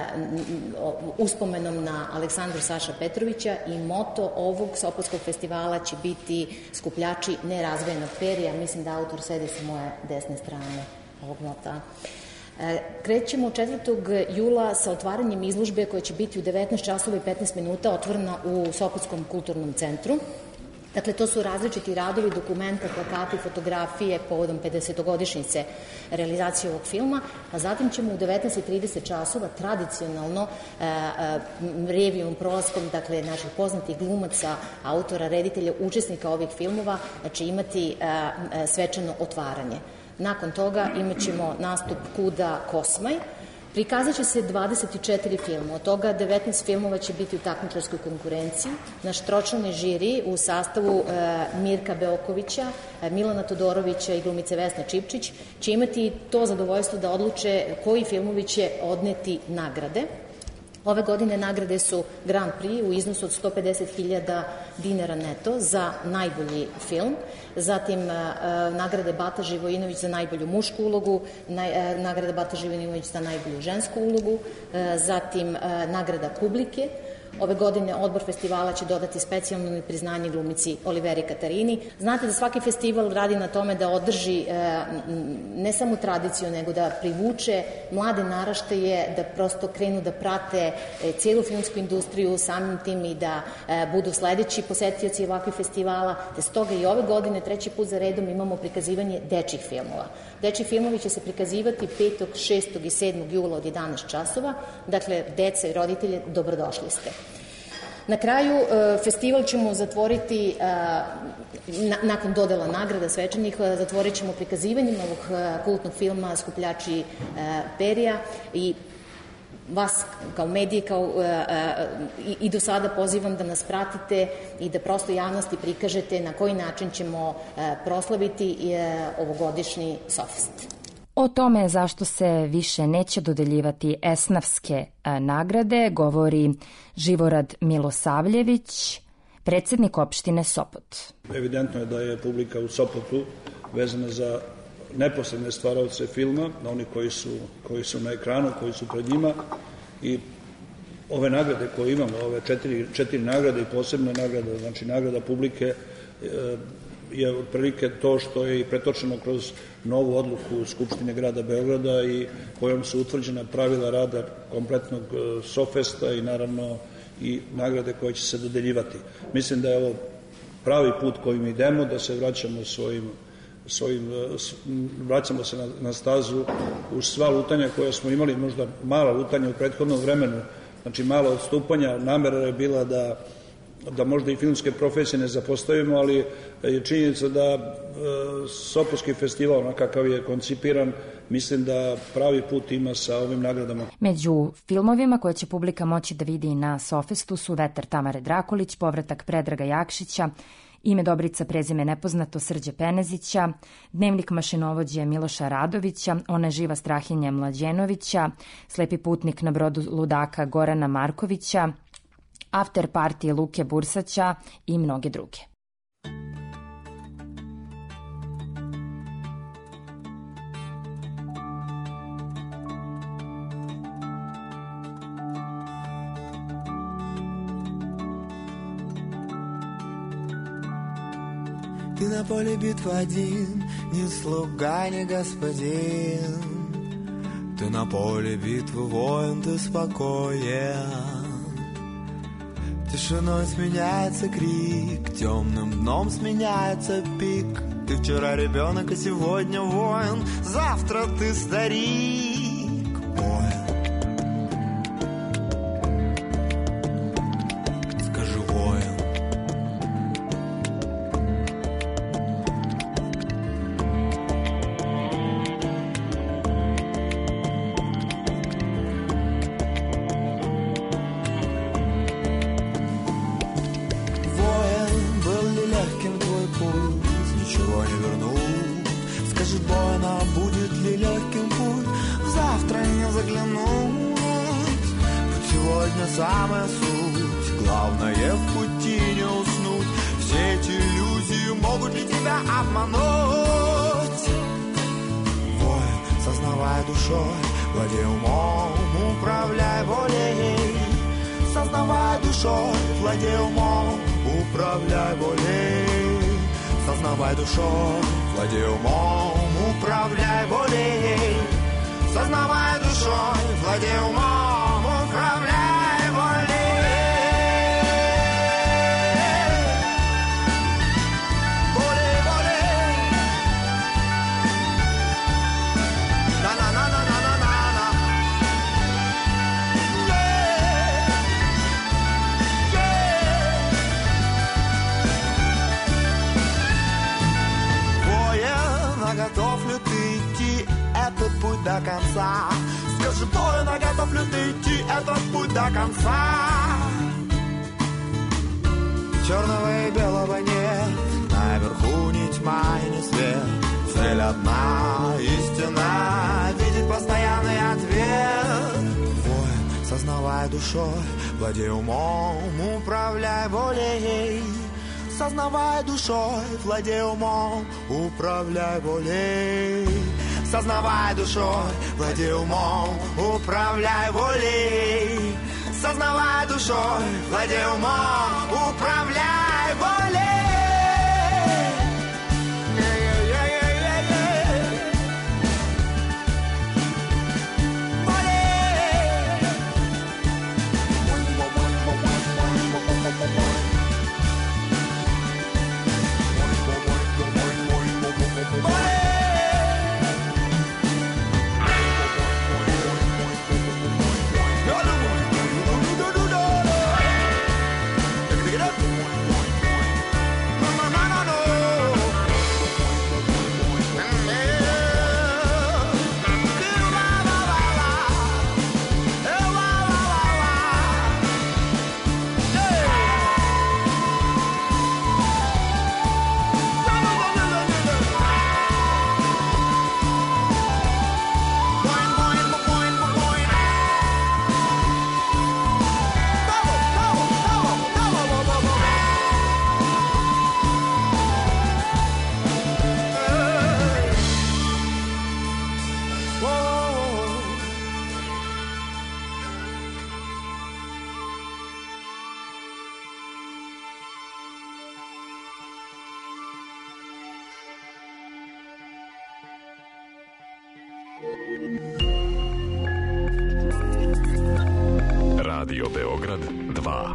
[SPEAKER 17] uspomenom na Aleksandru Saša Petrovića i moto ovog Sopotskog festivala će biti Skupljači nerazvojenog perija. Mislim da autor sedi sa moje desne strane ovog mota. Krećemo četvrtog jula sa otvaranjem izložbe koja će biti u devetnaest časova i petnaest minuta otvorena u Sopotskom kulturnom centru. Dakle, to su različiti radovi, dokumenta, plakati, fotografije povodom pedesetogodišnjice realizacije ovog filma, a zatim ćemo u devetnaest i trideset časova tradicionalno e, e, revijom, prolaskom, dakle, naših poznatih glumaca, autora, reditelja, učesnika ovih filmova, će imati e, e, svečano otvaranje. Nakon toga imat ćemo nastup Kuda Kosmaj. Prikazat će se dvadeset četiri filma, od toga devetnaest filmova će biti u takmičarskoj konkurenciji. Naš tročlani žiri u sastavu e, Mirka Beokovića, e, Milana Todorovića i glumice Vesne Čipčić će imati to zadovoljstvo da odluče koji filmovi će odneti nagrade. Ove godine nagrade su Grand Prix u iznosu od sto pedeset hiljada dinara neto za najbolji film, zatim e, nagrade Bata Živojinović za najbolju mušku ulogu, naj, e, nagrada Bata Živojinović za najbolju žensku ulogu, e, zatim e, nagrada Kublike. Ove godine odbor festivala će dodati specijalno priznanje glumici Oliveri Katarini. Znate da svaki festival radi na tome da održi e, ne samo tradiciju, nego da privuče mlade naraštaje, da prosto krenu da prate e, cijelu filmsku industriju, samim tim i da e, budu sledeći posetioci ovakvih festivala. Te stoga i ove godine treći put za redom imamo prikazivanje dečjih filmova. Dečji filmovi će se prikazivati petog, šestog i sedmog jula od jedanaest časova. Dakle, deca i roditelje, dobrodošli ste. Na kraju, festival ćemo zatvoriti, nakon dodela nagrada svečanih, zatvorit ćemo prikazivanjem ovog kultnog filma Skupljači perija i vas kao medije kao, i, i do sada pozivam da nas pratite i da prosto javnosti prikažete na koji način ćemo proslaviti ovogodišnji Sofest.
[SPEAKER 3] O tome zašto se više neće dodeljivati esnafske nagrade govori Živorad Milosavljević, predsjednik opštine Sopot.
[SPEAKER 18] Evidentno je da je publika u Sopotu vezana za neposredne stvaraoce filma, na oni koji su, koji su na ekranu, koji su pred njima, i ove nagrade koje imamo, ove četiri, četiri nagrade i posebna nagrada, znači nagrada publike, je otprilike to što je i pretočeno kroz novu odluku Skupštine grada Beograda i kojom su utvrđena pravila rada kompletnog Sofesta i naravno i nagrade koje će se dodeljivati. Mislim da je ovo pravi put kojim idemo, da se vraćamo svojim, svojim vraćamo se na, na stazu uz sva lutanja koja smo imali, možda mala lutanja u prethodnom vremenu, znači malo odstupanja. Namera je bila da da možda i filmske profesije ne zapostavimo, ali je činjenica da e, Sopotski festival, na kakav je koncipiran, mislim da pravi put ima sa ovim nagradama.
[SPEAKER 3] Među filmovima koje će publika moći da vidi na Sofestu su Vetar Tamare Drakulić, Povratak Predraga Jakšića, Ime Dobrica, prezime nepoznato Srđe Penezića, Dnevnik mašinovođe Miloša Radovića, Ona je živa Strahinja Mlađenovića, Slepi putnik na brodu ludaka Gorana Markovića, After Party Luke Bursaća i mnoge druge.
[SPEAKER 19] Ты на поле битвы один, ни слуга, ни господин. Ты на поле битвы воин, ты спокоен. Тишиной сменяется крик, темным дном сменяется пик. Ты вчера ребенок, а сегодня воин, завтра ты старик. Воин. Скажи, воин. самая суть. Главное в пути не уснуть. Все эти иллюзии могут ли тебя обмануть? Воин, сознавай душой, владей умом, управляй волей. Сознавай душой, владей умом, управляй волей. Сознавай душой, владей умом, управляй волей. Сознавай душой, владей умом, управляй волей. Волей, волей. На-на-на-на-на-на-на. Воин, а готов ли ты идти этот путь до конца? Скажи, воин, а готов ли ты идти этот путь до конца? Черного и белого нет, наверху ни тьма и ни свет. Цель одна, истина, видит постоянный ответ. Воин, сознавай душой, владей умом, управляй волей. Сознавай душой, владей умом, управляй волей. Сознавай душой, владей умом, управляй волей. Сознавай душой, владей умом, управляй волей.
[SPEAKER 16] Radio Beograd dva.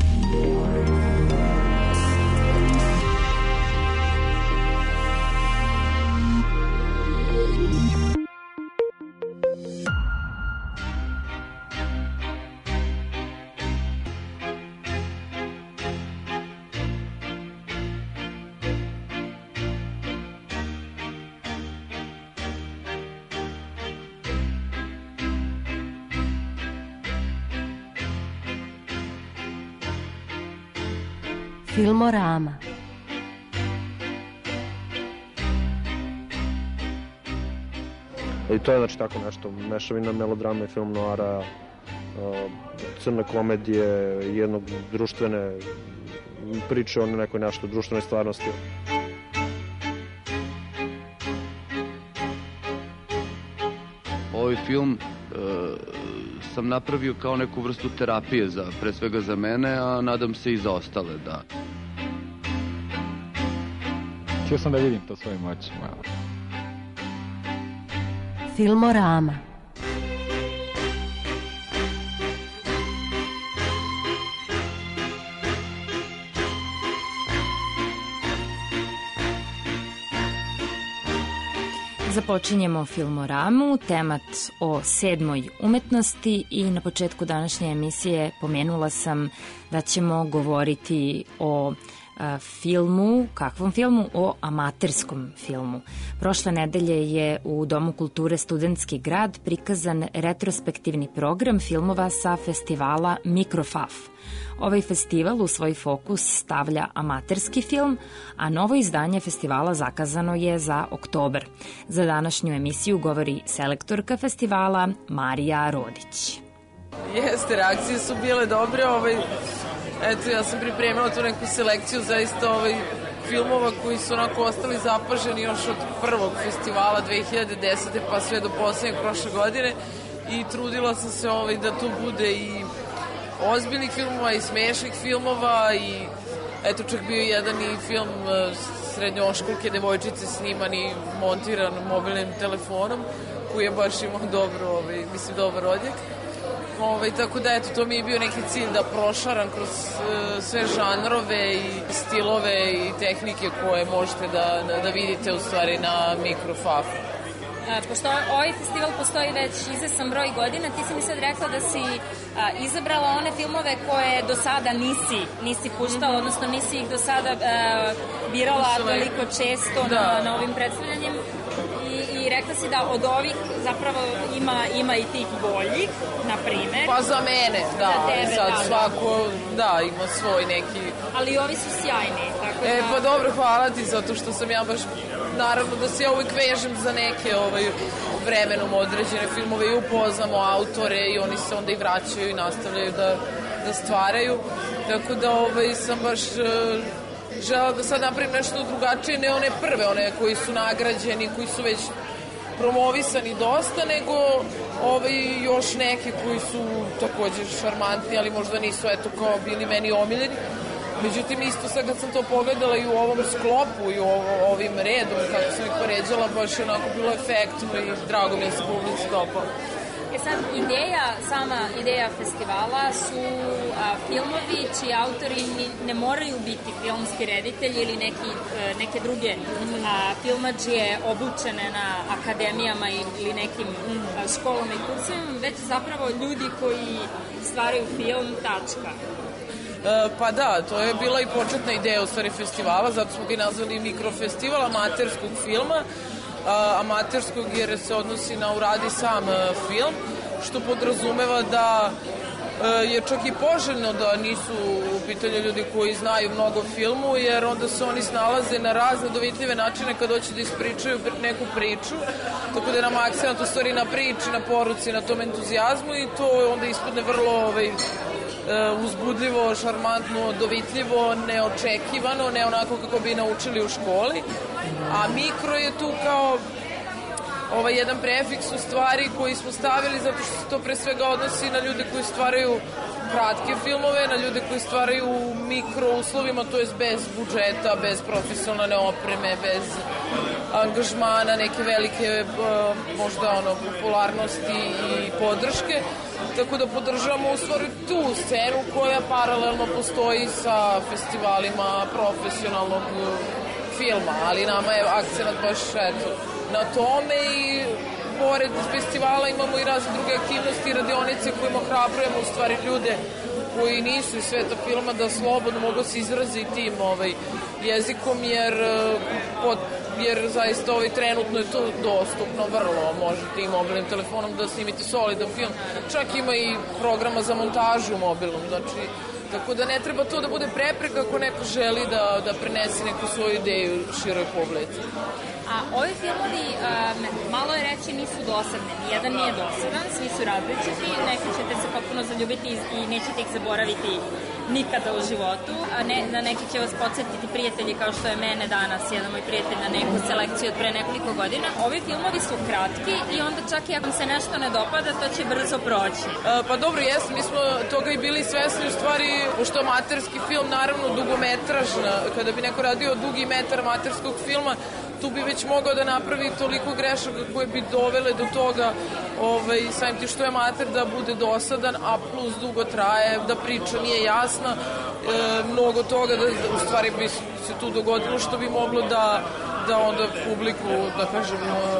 [SPEAKER 15] Filmorama.
[SPEAKER 20] I to je znači tako nešto, mešavina melodrama i film noara, crne komedije, jednog društvene priče o nekoj našoj društvenoj stvarnosti.
[SPEAKER 21] Ovaj film e, sam napravio kao neku vrstu terapije, za, pre svega za mene, a nadam se i za ostale, da.
[SPEAKER 22] Htio sam da vidim to svojim očima.
[SPEAKER 15] Filmorama.
[SPEAKER 3] Započinjemo Filmoramu, temat o sedmoj umetnosti i na početku današnje emisije pomenula sam da ćemo govoriti o a, filmu, kakvom filmu? O amaterskom filmu. Prošle nedelje je u Domu kulture Studentski grad prikazan retrospektivni program filmova sa festivala Mikrofaf. Ovaj festival u svoj fokus stavlja amaterski film, a novo izdanje festivala zakazano je za oktobar. Za današnju emisiju govori selektorka festivala Marija Rodić.
[SPEAKER 1] Jeste, reakcije su bile dobre, ovaj, eto ja sam pripremila tu neku selekciju zaista ovaj, filmova koji su onako ostali zapaženi još od prvog festivala dve hiljade desete pa sve do poslednjeg prošle godine i trudila sam se ovaj, da tu bude i ozbiljnih filmova i smešnih filmova i eto čak bio jedan i film srednjoškolke devojčice sniman i montiran mobilnim telefonom koji je baš imao dobro, ovaj, mislim, dobar odjek. Ovaj, tako da, eto, to mi je bio neki cilj da prošaram kroz uh, sve žanrove i stilove i tehnike koje možete da, da, da vidite u stvari na mikrofafu.
[SPEAKER 2] Pošto ovaj festival postoji već izvestan broj godina, ti si mi sad rekla da si a, izabrala one filmove koje do sada nisi, nisi puštala, mm-hmm. odnosno nisi ih do sada a, birala toliko često da. na, na ovim predstavljanjem. I, I rekla si da od ovih zapravo ima, ima i tih boljih, na primer.
[SPEAKER 1] Pa za mene, da.
[SPEAKER 2] Za tebe,
[SPEAKER 1] sad
[SPEAKER 2] da,
[SPEAKER 1] svako, da, ima svoj neki...
[SPEAKER 2] Ali ovi su sjajni, tako da...
[SPEAKER 1] E, pa dobro, hvala ti, zato što sam ja baš... Naravno da se ja uvijek vežem za neke ovaj, vremenom određene filmove i upoznamo autore i oni se onda i vraćaju i nastavljaju da, da stvaraju. Tako da ovaj, sam baš uh, žela da sad napravim nešto drugačije, ne one prve, one koji su nagrađeni, koji su već promovisani dosta, nego ovaj, još neke koji su također šarmantni, ali možda nisu eto kao bili meni omiljeni. Međutim, isto sad kad sam to pogledala i u ovom sklopu i u ovim redom, kako sam ih poređala, baš je onako bilo efektno i drago mi je se publici dopao.
[SPEAKER 2] E sad, ideja, sama ideja festivala su a, filmovi čiji autori ni, ne moraju biti filmski reditelji ili neki, a, neke druge a, filmadžije obučene na akademijama ili nekim a, školama i kursevima, već zapravo ljudi koji stvaraju film, tačka.
[SPEAKER 1] E, pa da, to je bila i početna ideja u stvari festivala, zato smo ga nazvali mikrofestival amaterskog filma, a, amaterskog jer se odnosi na uradi sam a, film, što podrazumeva da a, je čak i poželjno da nisu u pitanju ljudi koji znaju mnogo o filmu, jer onda se oni snalaze na razne dovitljive načine kad hoće da ispričaju neku priču, tako da je nam akcent u stvari na priči, na poruci, na tom entuzijazmu i to onda ispadne vrlo ovaj, uzbudljivo, šarmantno, dovitljivo, neočekivano, ne onako kako bi naučili u školi. A mikro je tu kao ovaj jedan prefiks u stvari koji smo stavili zato što se to pre svega odnosi na ljude koji stvaraju kratke filmove, na ljude koji stvaraju u mikro uslovima, to je bez budžeta, bez profesionalne opreme, bez angažmana, neke velike možda ono popularnosti i podrške. Tako da podržavamo u stvari tu scenu koja paralelno postoji sa festivalima profesionalnog filma, ali nama je akcenat baš eto, na tome i pored festivala imamo i razne druge aktivnosti i radionice kojima hrabrujemo u stvari ljude koji nisu iz sveta filma da slobodno mogu se izraziti tim ovaj, jezikom jer, pod, jer zaista ovaj, trenutno je to dostupno vrlo, možete i mobilnim telefonom da snimite solidan film, čak ima i programa za montažu mobilnom, znači tako da ne treba to da bude prepreka ako neko želi da, da prenese neku svoju ideju široj publici.
[SPEAKER 2] A ovi filmovi, um, malo je reći, nisu dosadni. Nijedan nije dosadan, svi su različiti, neki ćete se potpuno zaljubiti i nećete ih zaboraviti nikada u životu, a ne, na neki će vas podsjetiti prijatelji kao što je mene danas, jedan moj prijatelj na neku selekciju od pre nekoliko godina. Ovi filmovi su kratki i onda čak i ako se nešto ne dopada, to će brzo proći.
[SPEAKER 1] E, pa dobro, jes, mi smo toga i bili svesni u stvari, pošto amaterski film, naravno dugometražna, kada bi neko radio dugi metar amaterskog filma, tu bi već mogao da napravi toliko grešaka koje bi dovele do toga ovaj, samim ti što je amater da bude dosadan, a plus dugo traje, da priča nije jasna, e, mnogo toga da, da u stvari bi se tu dogodilo što bi moglo da, da onda publiku, da kažem,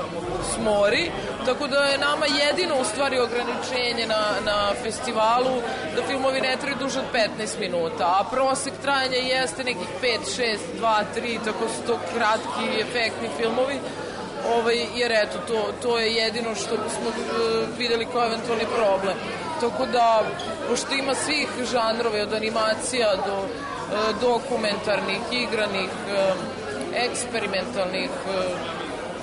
[SPEAKER 1] smori. Tako da je nama jedino u stvari ograničenje na, na festivalu da filmovi ne traju duže od petnaest minuta, a prosek trajanja jeste nekih pet, šest, dva, tri, tako su to kratki, efektni filmovi, ovaj, jer eto, to, to je jedino što smo uh, videli kao eventualni problem. Tako da, pošto ima svih žanrove, od animacija do uh, dokumentarnih, igranih, uh, eksperimentalnih, uh,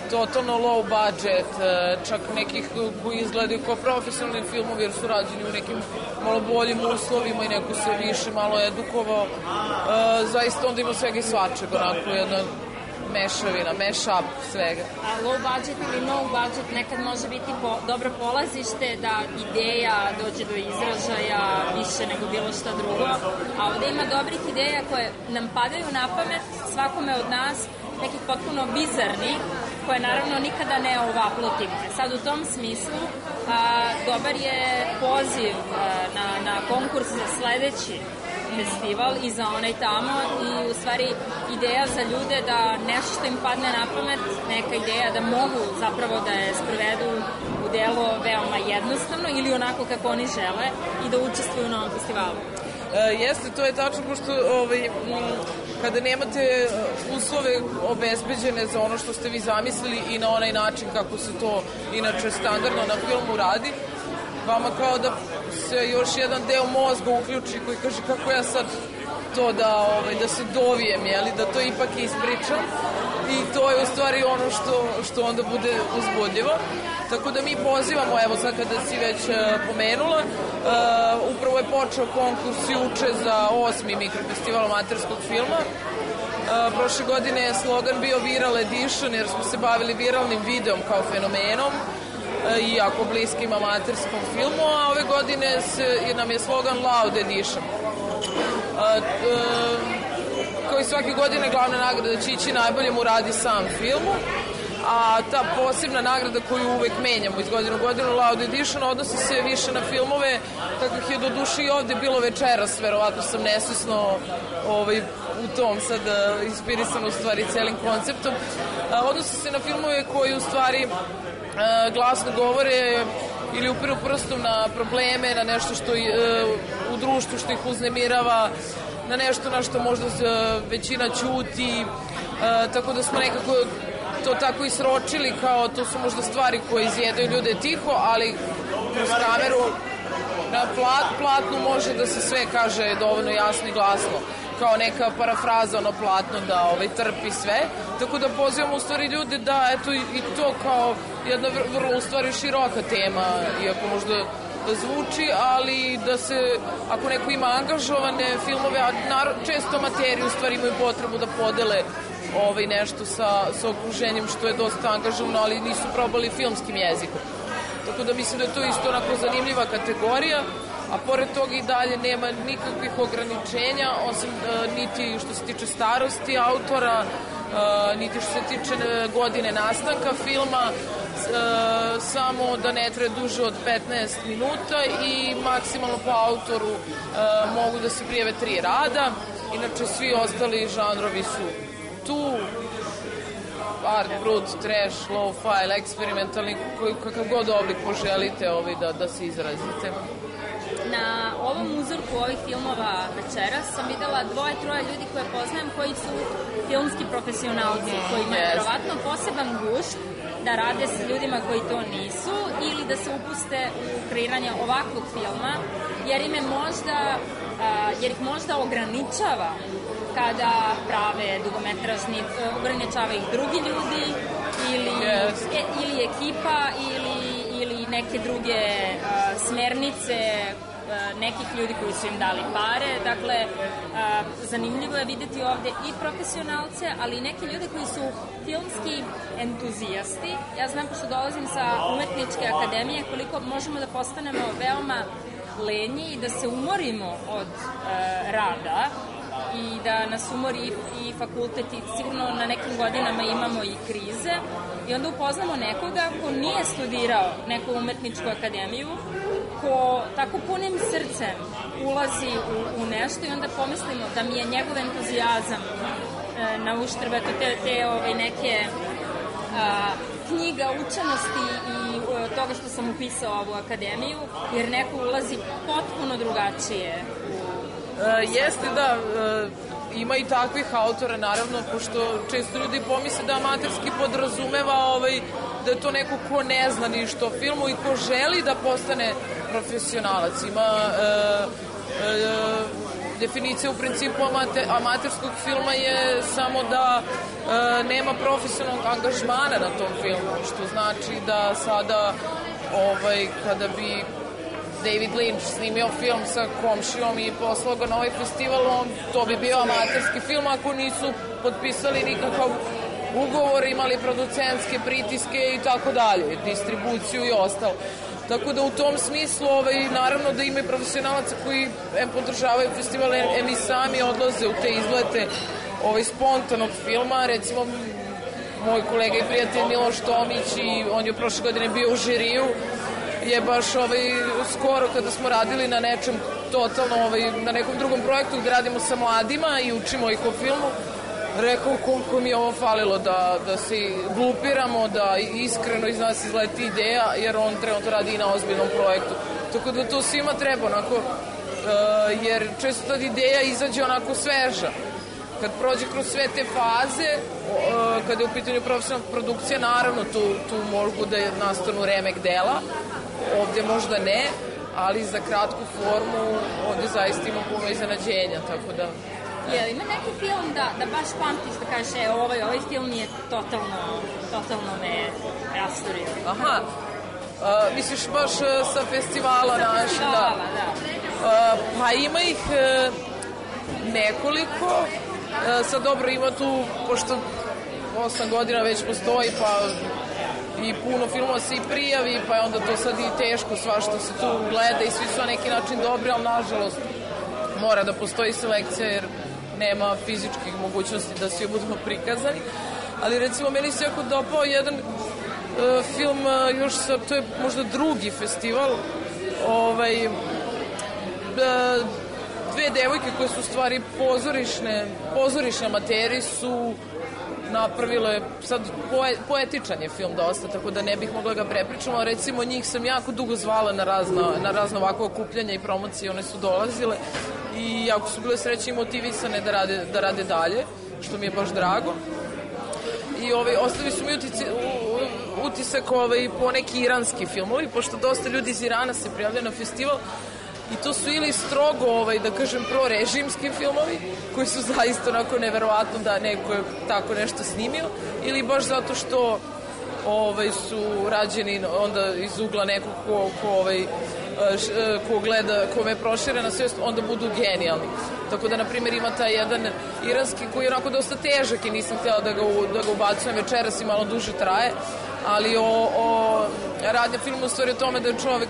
[SPEAKER 1] totalno low budget, čak nekih koji izgledaju kao profesionalni filmovi jer su rađeni u nekim malo boljim uslovima i neko se više malo edukovao. Zaista onda ima svega i svačeg, onako jedna mešavina, mash-up svega.
[SPEAKER 2] A low budget ili no budget nekad može biti po, dobro polazište da ideja dođe do izražaja više nego bilo šta drugo, a ovde ima dobrih ideja koje nam padaju na pamet svakome od nas, nekih potpuno bizarnih, koje naravno nikada ne ovaplotimo. Sad u tom smislu a, dobar je poziv a, na, na konkurs za sledeći festival i za onaj tamo i u stvari ideja za ljude da nešto što im padne na pamet, neka ideja da mogu zapravo da je sprovedu u delo veoma jednostavno ili onako kako oni žele i da učestvuju na ovom festivalu.
[SPEAKER 1] E, jeste, to je tačno, pošto ovaj, m, kada nemate uslove obezbeđene za ono što ste vi zamislili i na onaj način kako se to inače standardno na filmu radi, vama kao da se još jedan deo mozga uključi koji kaže kako ja sad to da, ovaj, da se dovijem, jeli, da to ipak ispričam i to je u stvari ono što, što onda bude uzbudljivo. Tako da mi pozivamo, evo sad kada si već uh, pomenula, uh, upravo je počeo konkurs juče za osmi mikrofestival amaterskog filma. Uh, prošle godine je slogan bio Viral Edition jer smo se bavili viralnim videom kao fenomenom i jako bliskim amaterskom filmu, a ove godine se, nam je slogan Loud Edition. A, e, kao i svake godine glavna nagrada će ići najboljem u radi sam filmu, a ta posebna nagrada koju uvek menjamo iz godine u godinu, Loud Edition, odnosi se više na filmove kakvih je do duše i ovde bilo večeras, verovatno sam nesvesno ovaj, u tom sad inspirisano u stvari celim konceptom. A, odnosi se na filmove koji u stvari glasno govore ili upiru prstom na probleme, na nešto što je u društvu što ih uznemirava, na nešto na što možda većina ćuti, tako da smo nekako to tako i sročili kao to su možda stvari koje izjedaju ljude tiho, ali kroz kameru na plat, platnu može da se sve kaže dovoljno jasno i glasno, kao neka parafraza ono platno da ovaj, trpi sve, tako da pozivamo u stvari ljude da eto i to kao jedna vrlo u stvari široka tema, iako možda da zvuči, ali da se, ako neko ima angažovane filmove, a naravno, često amateri u stvari imaju potrebu da podele ovaj, nešto sa, sa okruženjem što je dosta angažovano, ali nisu probali filmskim jezikom. Tako da mislim da je to isto onako zanimljiva kategorija, a pored toga i dalje nema nikakvih ograničenja, osim uh, niti što se tiče starosti autora, uh, niti što se tiče godine nastanka filma, uh, samo da ne traje duže od petnaest minuta i maksimalno po autoru uh, mogu da se prijave tri rada, inače svi ostali žanrovi su tu, art, brut, trash, low-fi, eksperimentalni, kakav god oblik poželite ovaj, da, da se izrazite.
[SPEAKER 2] Na ovom uzorku ovih filmova večeras sam videla dvoje, troje ljudi koje poznajem koji su filmski profesionalci, koji imaju yes. verovatno poseban gušt da rade s ljudima koji to nisu ili da se upuste u kreiranje ovakvog filma, jer im je možda, uh, jer ih možda ograničava kada prave dugometražni, ograničava ih drugi ljudi ili, yes. e, ili ekipa ili, ili neke druge uh, smernice nekih ljudi koji su im dali pare. Dakle, a, zanimljivo je videti ovde i profesionalce, ali i neke ljude koji su filmski entuzijasti. Ja znam, pošto dolazim sa Umetničke akademije, koliko možemo da postanemo veoma lenji i da se umorimo od a, rada i da nas umori i fakultet i sigurno na nekim godinama imamo i krize i onda upoznamo nekoga ko nije studirao neku umetničku akademiju, ko tako punim srcem ulazi u, u nešto i onda pomislimo da mi je njegov entuzijazam e, na uštrb te, te ove neke a, knjiga, učenosti i e, toga što sam upisao ovu akademiju, jer neko ulazi potpuno drugačije u
[SPEAKER 1] E, jeste da e, ima i takvih autora naravno, pošto često ljudi pomisle da amaterski podrazumeva ovaj, da je to neko ko ne zna ništa o filmu i ko želi da postane profesionalac. Ima e, e, definicija u principu amate, amaterskog filma je samo da e, nema profesionalnog angažmana na tom filmu, što znači da sada ovaj, kada bi David Lynch snimio film sa komšijom i poslao ga na ovaj festival, on, to bi bio amaterski film ako nisu potpisali nikakav ugovor, imali producentske pritiske i tako dalje, distribuciju i ostalo. Tako da u tom smislu, ovaj, naravno da ima i profesionalaca koji em podržavaju festival, em i sami odlaze u te izlete ovaj, spontanog filma. Recimo, moj kolega i prijatelj Miloš Tomić, i on je prošle godine bio u žiriju, je baš ovaj, skoro kada smo radili na nečem totalno, ovaj, na nekom drugom projektu gde radimo sa mladima i učimo ih o filmu, rekao koliko mi je ovo falilo da, da se glupiramo, da iskreno iz nas izleti ideja, jer on trenutno radi i na ozbiljnom projektu. Tako da to svima treba, onako, uh, jer često tad ideja izađe onako sveža. Kad prođe kroz sve te faze, uh, kada je u pitanju profesionalna produkcija, naravno tu, tu mogu da nastanu remek dela, ovde možda ne, ali za kratku formu ovde zaista ima puno iznenađenja, tako da...
[SPEAKER 2] Je, ima neki film da, da baš pamtiš da kažeš, e, ovaj, ovaj film je totalno, totalno me rasturio.
[SPEAKER 1] Aha, uh, misliš baš uh, sa festivala naš?
[SPEAKER 2] Festivala, da. da.
[SPEAKER 1] Uh, pa ima ih uh, nekoliko, uh, sad dobro ima tu, pošto osam godina već postoji, pa i puno filmova se i prijavi, pa je onda to sad i teško svašta se tu gleda i svi su na neki način dobri, ali nažalost mora da postoji selekcija jer nema fizičkih mogućnosti da svi budemo prikazani. Ali recimo meni se jako dopao jedan uh, film uh, još sa, to je možda drugi festival, ovaj, uh, dve devojke koje su u stvari pozorišne, pozorišne amateri su napravile, sad poe, poetičan je film dosta, tako da ne bih mogla ga prepričati, ali recimo njih sam jako dugo zvala na razna, na razna ovakva okupljanja i promocije, one su dolazile i jako su bile srećne i motivisane da rade, da rade dalje, što mi je baš drago. I ovaj, ostavi su mi utici, u, utisak ovaj, po neki iranski filmovi, pošto dosta ljudi iz Irana se prijavljaju na festival. I to su ili strogo, ovaj, da kažem, prorežimski filmovi, koji su zaista onako neverovatno da neko je tako nešto snimio, ili baš zato što ovaj, su rađeni onda iz ugla nekog ko, ko, ovaj, ko gleda, kome je proširena svest, onda budu genijalni. Tako da, na primjer, ima taj jedan iranski koji je onako dosta težak i nisam htjela da ga, da ga ubacujem večeras i malo duže traje, ali o, o radnja filmu u stvari o tome da je čovek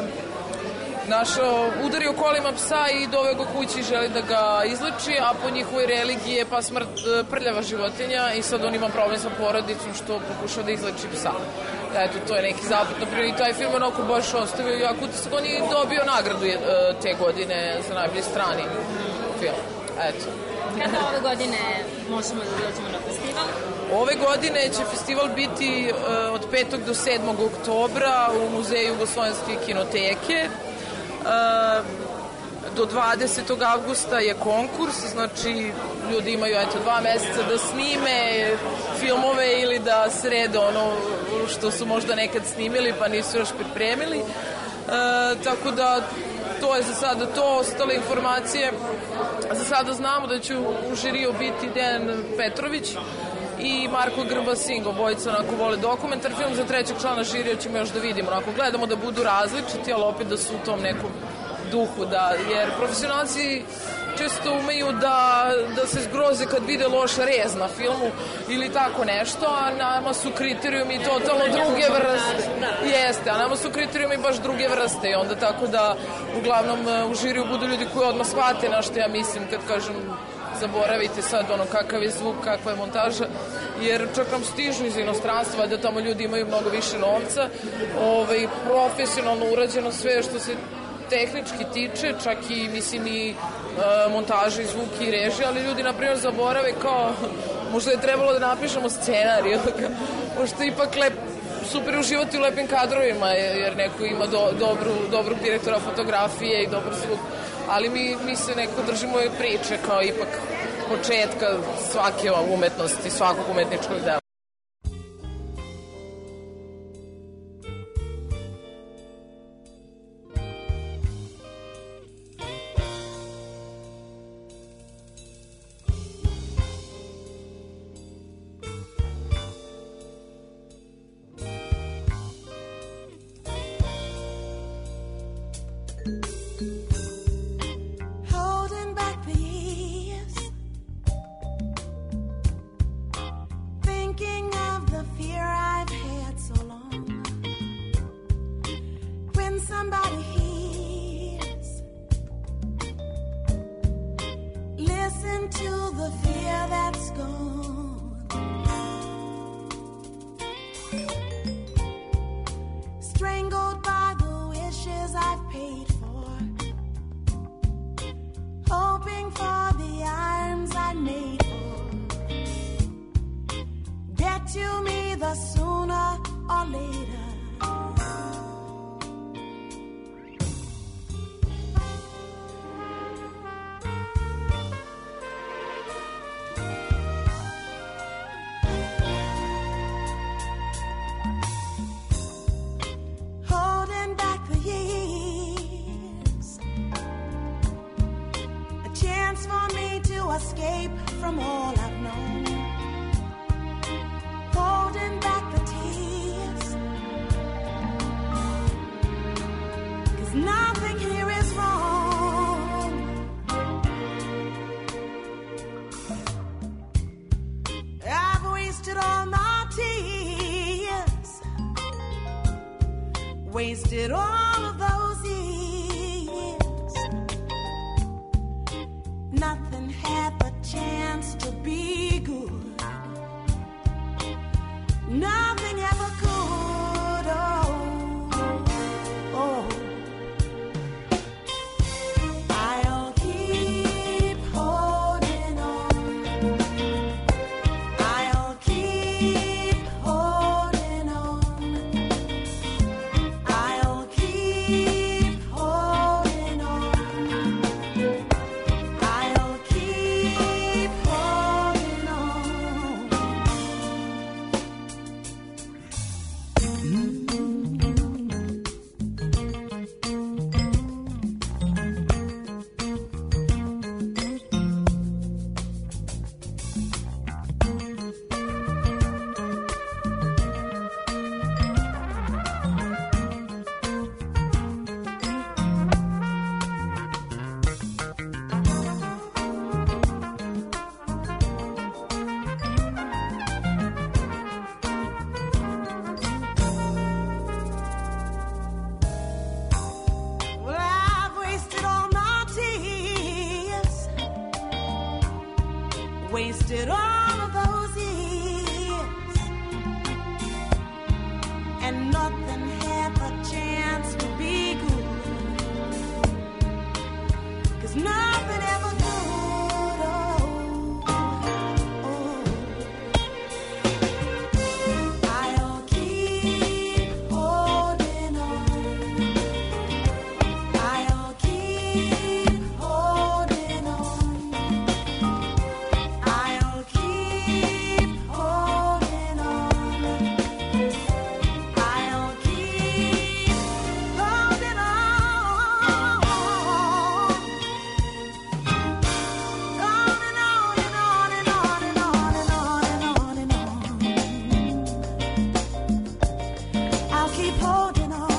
[SPEAKER 1] našao, udario kolima psa i doveo ga kući i želi da ga izleči, a po njihovoj religiji je pa smrt prljava životinja i sad on ima problem sa porodicom što pokušao da izleči psa. Eto, to je neki zapad, naprimjer, i taj film onako baš ostavio jako utisak. On je dobio nagradu te godine za najbolji strani film. Eto.
[SPEAKER 2] Kada ove godine možemo da dođemo na festival?
[SPEAKER 1] Ove godine će festival biti uh, od petog do sedmog oktobra u Muzeju Jugoslovenske kinoteke. Uh, do dvadesetog avgusta je konkurs, znači ljudi imaju eto dva meseca da snime filmove ili da srede ono što su možda nekad snimili pa nisu još pripremili. Uh, tako da to je za sada to, ostale informacije. Za sada znamo da će u žiriju biti Dejan Petrović i Marko Grba-Sing, obojica onako vole dokumentar film. Za trećeg člana žirija ćemo još da vidimo, onako gledamo da budu različiti, ali opet da su u tom nekom duhu, da, jer profesionalci često umeju da, da se zgroze kad vide loš rez na filmu ili tako nešto, a nama su kriterijumi totalno druge vrste. Jeste, a nama su kriterijumi baš druge vrste i onda tako da uglavnom u žiriju budu ljudi koji odmah shvate na što ja mislim kad kažem zaboravite sad ono kakav je zvuk, kakva je montaža, jer čak nam stižu iz inostranstva da tamo ljudi imaju mnogo više novca, ovaj, profesionalno urađeno sve što se tehnički tiče, čak i mislim i e, montaže i zvuk i režije, ali ljudi na primjer zaborave kao možda je trebalo da napišemo scenarij, možda ipak lep, super uživati u lepim kadrovima jer neko ima do, dobru, dobrog direktora fotografije i dobar zvuk, ali mi, mi se neko držimo i priče kao ipak početka svake umetnosti, svakog umetničkog dela.
[SPEAKER 5] you the fear that's gone. Strangled by the wishes I've paid for, hoping for the arms I made for. Get to me the sooner or later. Holding back the years, a chance for me to escape from all I've known. Holding back the tears, 'cause nothing here is wrong. I've wasted all my tears, wasted all of those years. Nothing had the chance to be good. Nothing ever could. Oh, oh. I'll keep holding on. I'll keep holding on. I'll keep holding on. I'll keep holding on. Well, I've wasted all my tears, wasted all of those years, and nothing had the chance to be good, 'cause nothing ever could. Oh, oh. I'll keep holding on. I'll keep holding on. I'll keep holding on. I'll keep holding on. On and on and on and on and on and on and on and on. I'll keep holding on.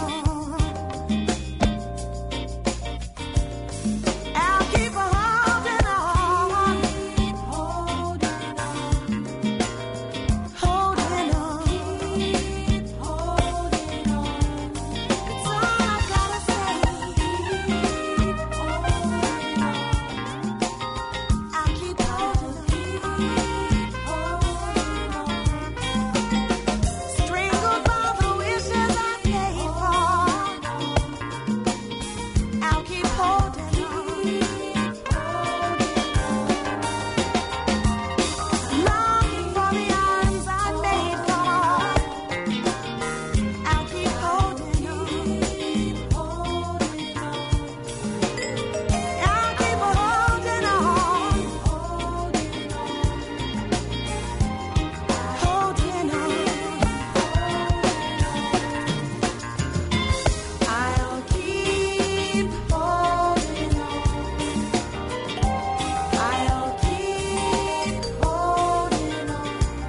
[SPEAKER 5] I'll keep holding on. Holding on. Holding on. Holding on. It's all I've gotta say. I'll keep holding on. Strangled by the wishes I paid for. I'll keep holding on. Longing for the arms I made for. I'll keep holding on. I'll keep holding on. Holding on. I'll keep holding on. I'll keep holding on.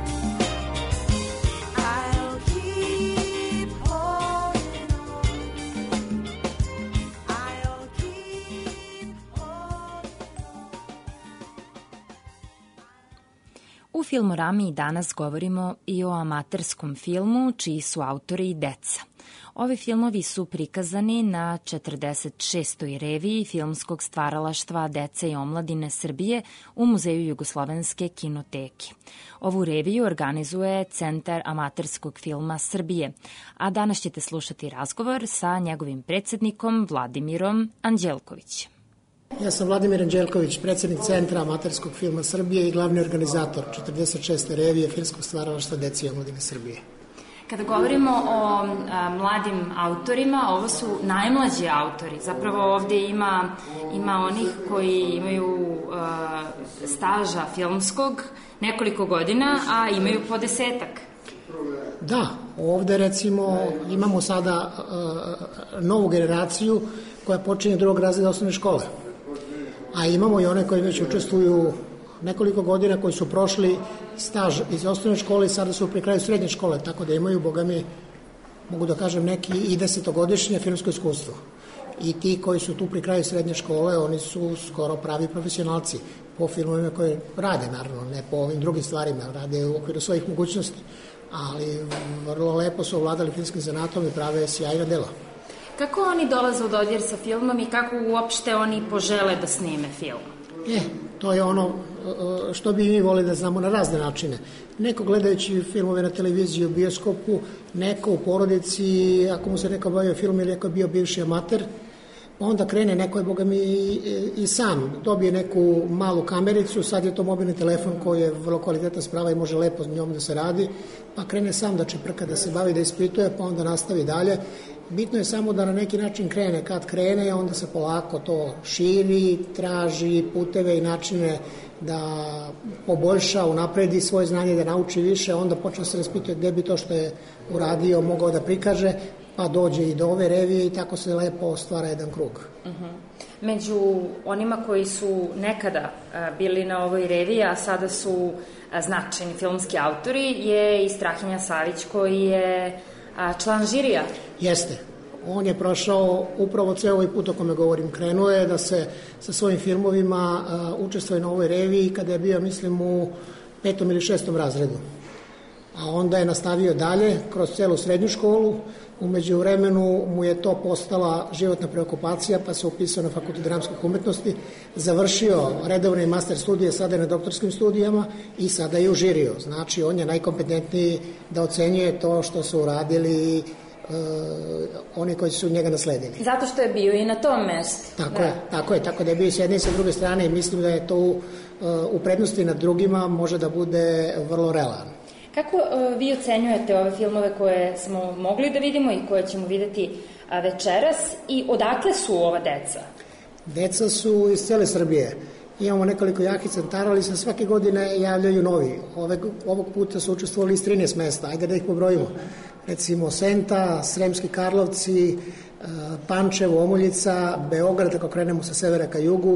[SPEAKER 5] I'll keep holding on. I'll keep
[SPEAKER 3] U Filmorami danas govorimo i o amaterskom filmu čiji su autori i deca. Ovi filmovi su prikazani na četrdeset šestoj reviji filmskog stvaralaštva Dece i omladine Srbije u Muzeju Jugoslovenske kinoteke. Ovu reviju organizuje Centar amaterskog filma Srbije, a danas ćete slušati razgovor sa njegovim predsednikom Vladimirom Anđelkovićem.
[SPEAKER 6] Ja sam Vladimir Anđelković, predsednik Centra amaterskog filma Srbije i glavni organizator četrdeset šeste revije filmskog stvaralaštva Dece i omladine Srbije.
[SPEAKER 3] Kada govorimo o a, mladim autorima, ovo su najmlađi autori. Zapravo ovde ima, ima onih koji imaju a, staža filmskog nekoliko godina, a imaju po desetak.
[SPEAKER 6] Da, ovde recimo imamo sada a, novu generaciju koja počinje drugog razreda osnovne škole. A imamo i one koji već učestvuju nekoliko godina, koji su prošli staž iz osnovne škole i sada su pri kraju srednje škole, tako da imaju, boga mi, mogu da kažem, neki i desetogodišnje filmsko iskustvo. I ti koji su tu pri kraju srednje škole, oni su skoro pravi profesionalci po filmovima koje rade, naravno, ne po ovim drugim stvarima, rade u okviru svojih mogućnosti, ali vrlo lepo su ovladali filmskim zanatom i prave sjajna dela.
[SPEAKER 3] Kako oni dolaze u dodir sa filmom i kako uopšte oni požele da snime film?
[SPEAKER 6] E, to je ono što bi mi volili da znamo na razne načine. Neko gledajući filmove na televiziji u bioskopu, neko u porodici, ako mu se neko bavio film ili ako je bio bivši amater, onda krene, neko je, boga mi, i, i sam dobije neku malu kamericu, sad je to mobilni telefon koji je vrlo kvalitetna sprava i može lepo njom da se radi, pa krene sam da čeprka, da se bavi, da ispituje, pa onda nastavi dalje. Bitno je samo da na neki način krene. Kad krene, onda se polako to širi, traži puteve i načine da poboljša, unapredi svoje znanje, da nauči više, onda počne se raspituje gde bi to što je uradio mogao da prikaže, pa dođe i do ove revije i tako se lepo stvara jedan krug.
[SPEAKER 3] Uh-huh. Među onima koji su nekada a, bili na ovoj reviji, a sada su a, značajni filmski autori, je i Strahinja Savić koji je a, član žirija.
[SPEAKER 6] Jeste. On je prošao upravo ceo ovaj put o kome govorim. Krenuo je da se sa svojim filmovima uh, učestvuje na ovoj reviji kada je bio, mislim, u petom ili šestom razredu. A onda je nastavio dalje kroz celu srednju školu. Umeđu vremenu mu je to postala životna preokupacija, pa se upisao na Fakultet dramskih umetnosti, završio redovne master studije, sada je na doktorskim studijama i sada je u žiriju. Znači, on je najkompetentniji da ocenjuje to što su uradili Uh, oni koji su njega nasledili.
[SPEAKER 3] Zato što je bio i na tom mestu.
[SPEAKER 6] Tako
[SPEAKER 3] da.
[SPEAKER 6] je, tako je, tako da je bio s jedne i sa druge strane i mislim da je to uh, u prednosti nad drugima može da bude vrlo realan.
[SPEAKER 3] Kako uh, vi ocenjujete ove filmove koje smo mogli da vidimo i koje ćemo videti uh, večeras i odakle su ova deca?
[SPEAKER 6] Deca su iz cele Srbije. Imamo nekoliko jakih centara, ali se svake godine javljaju novi. Ove, ovog puta su učestvovali iz trinaest mesta, ajde da ih pobrojimo. Recimo Senta, Sremski Karlovci, Pančevo, Omoljica, Beograd, ako krenemo sa severa ka jugu,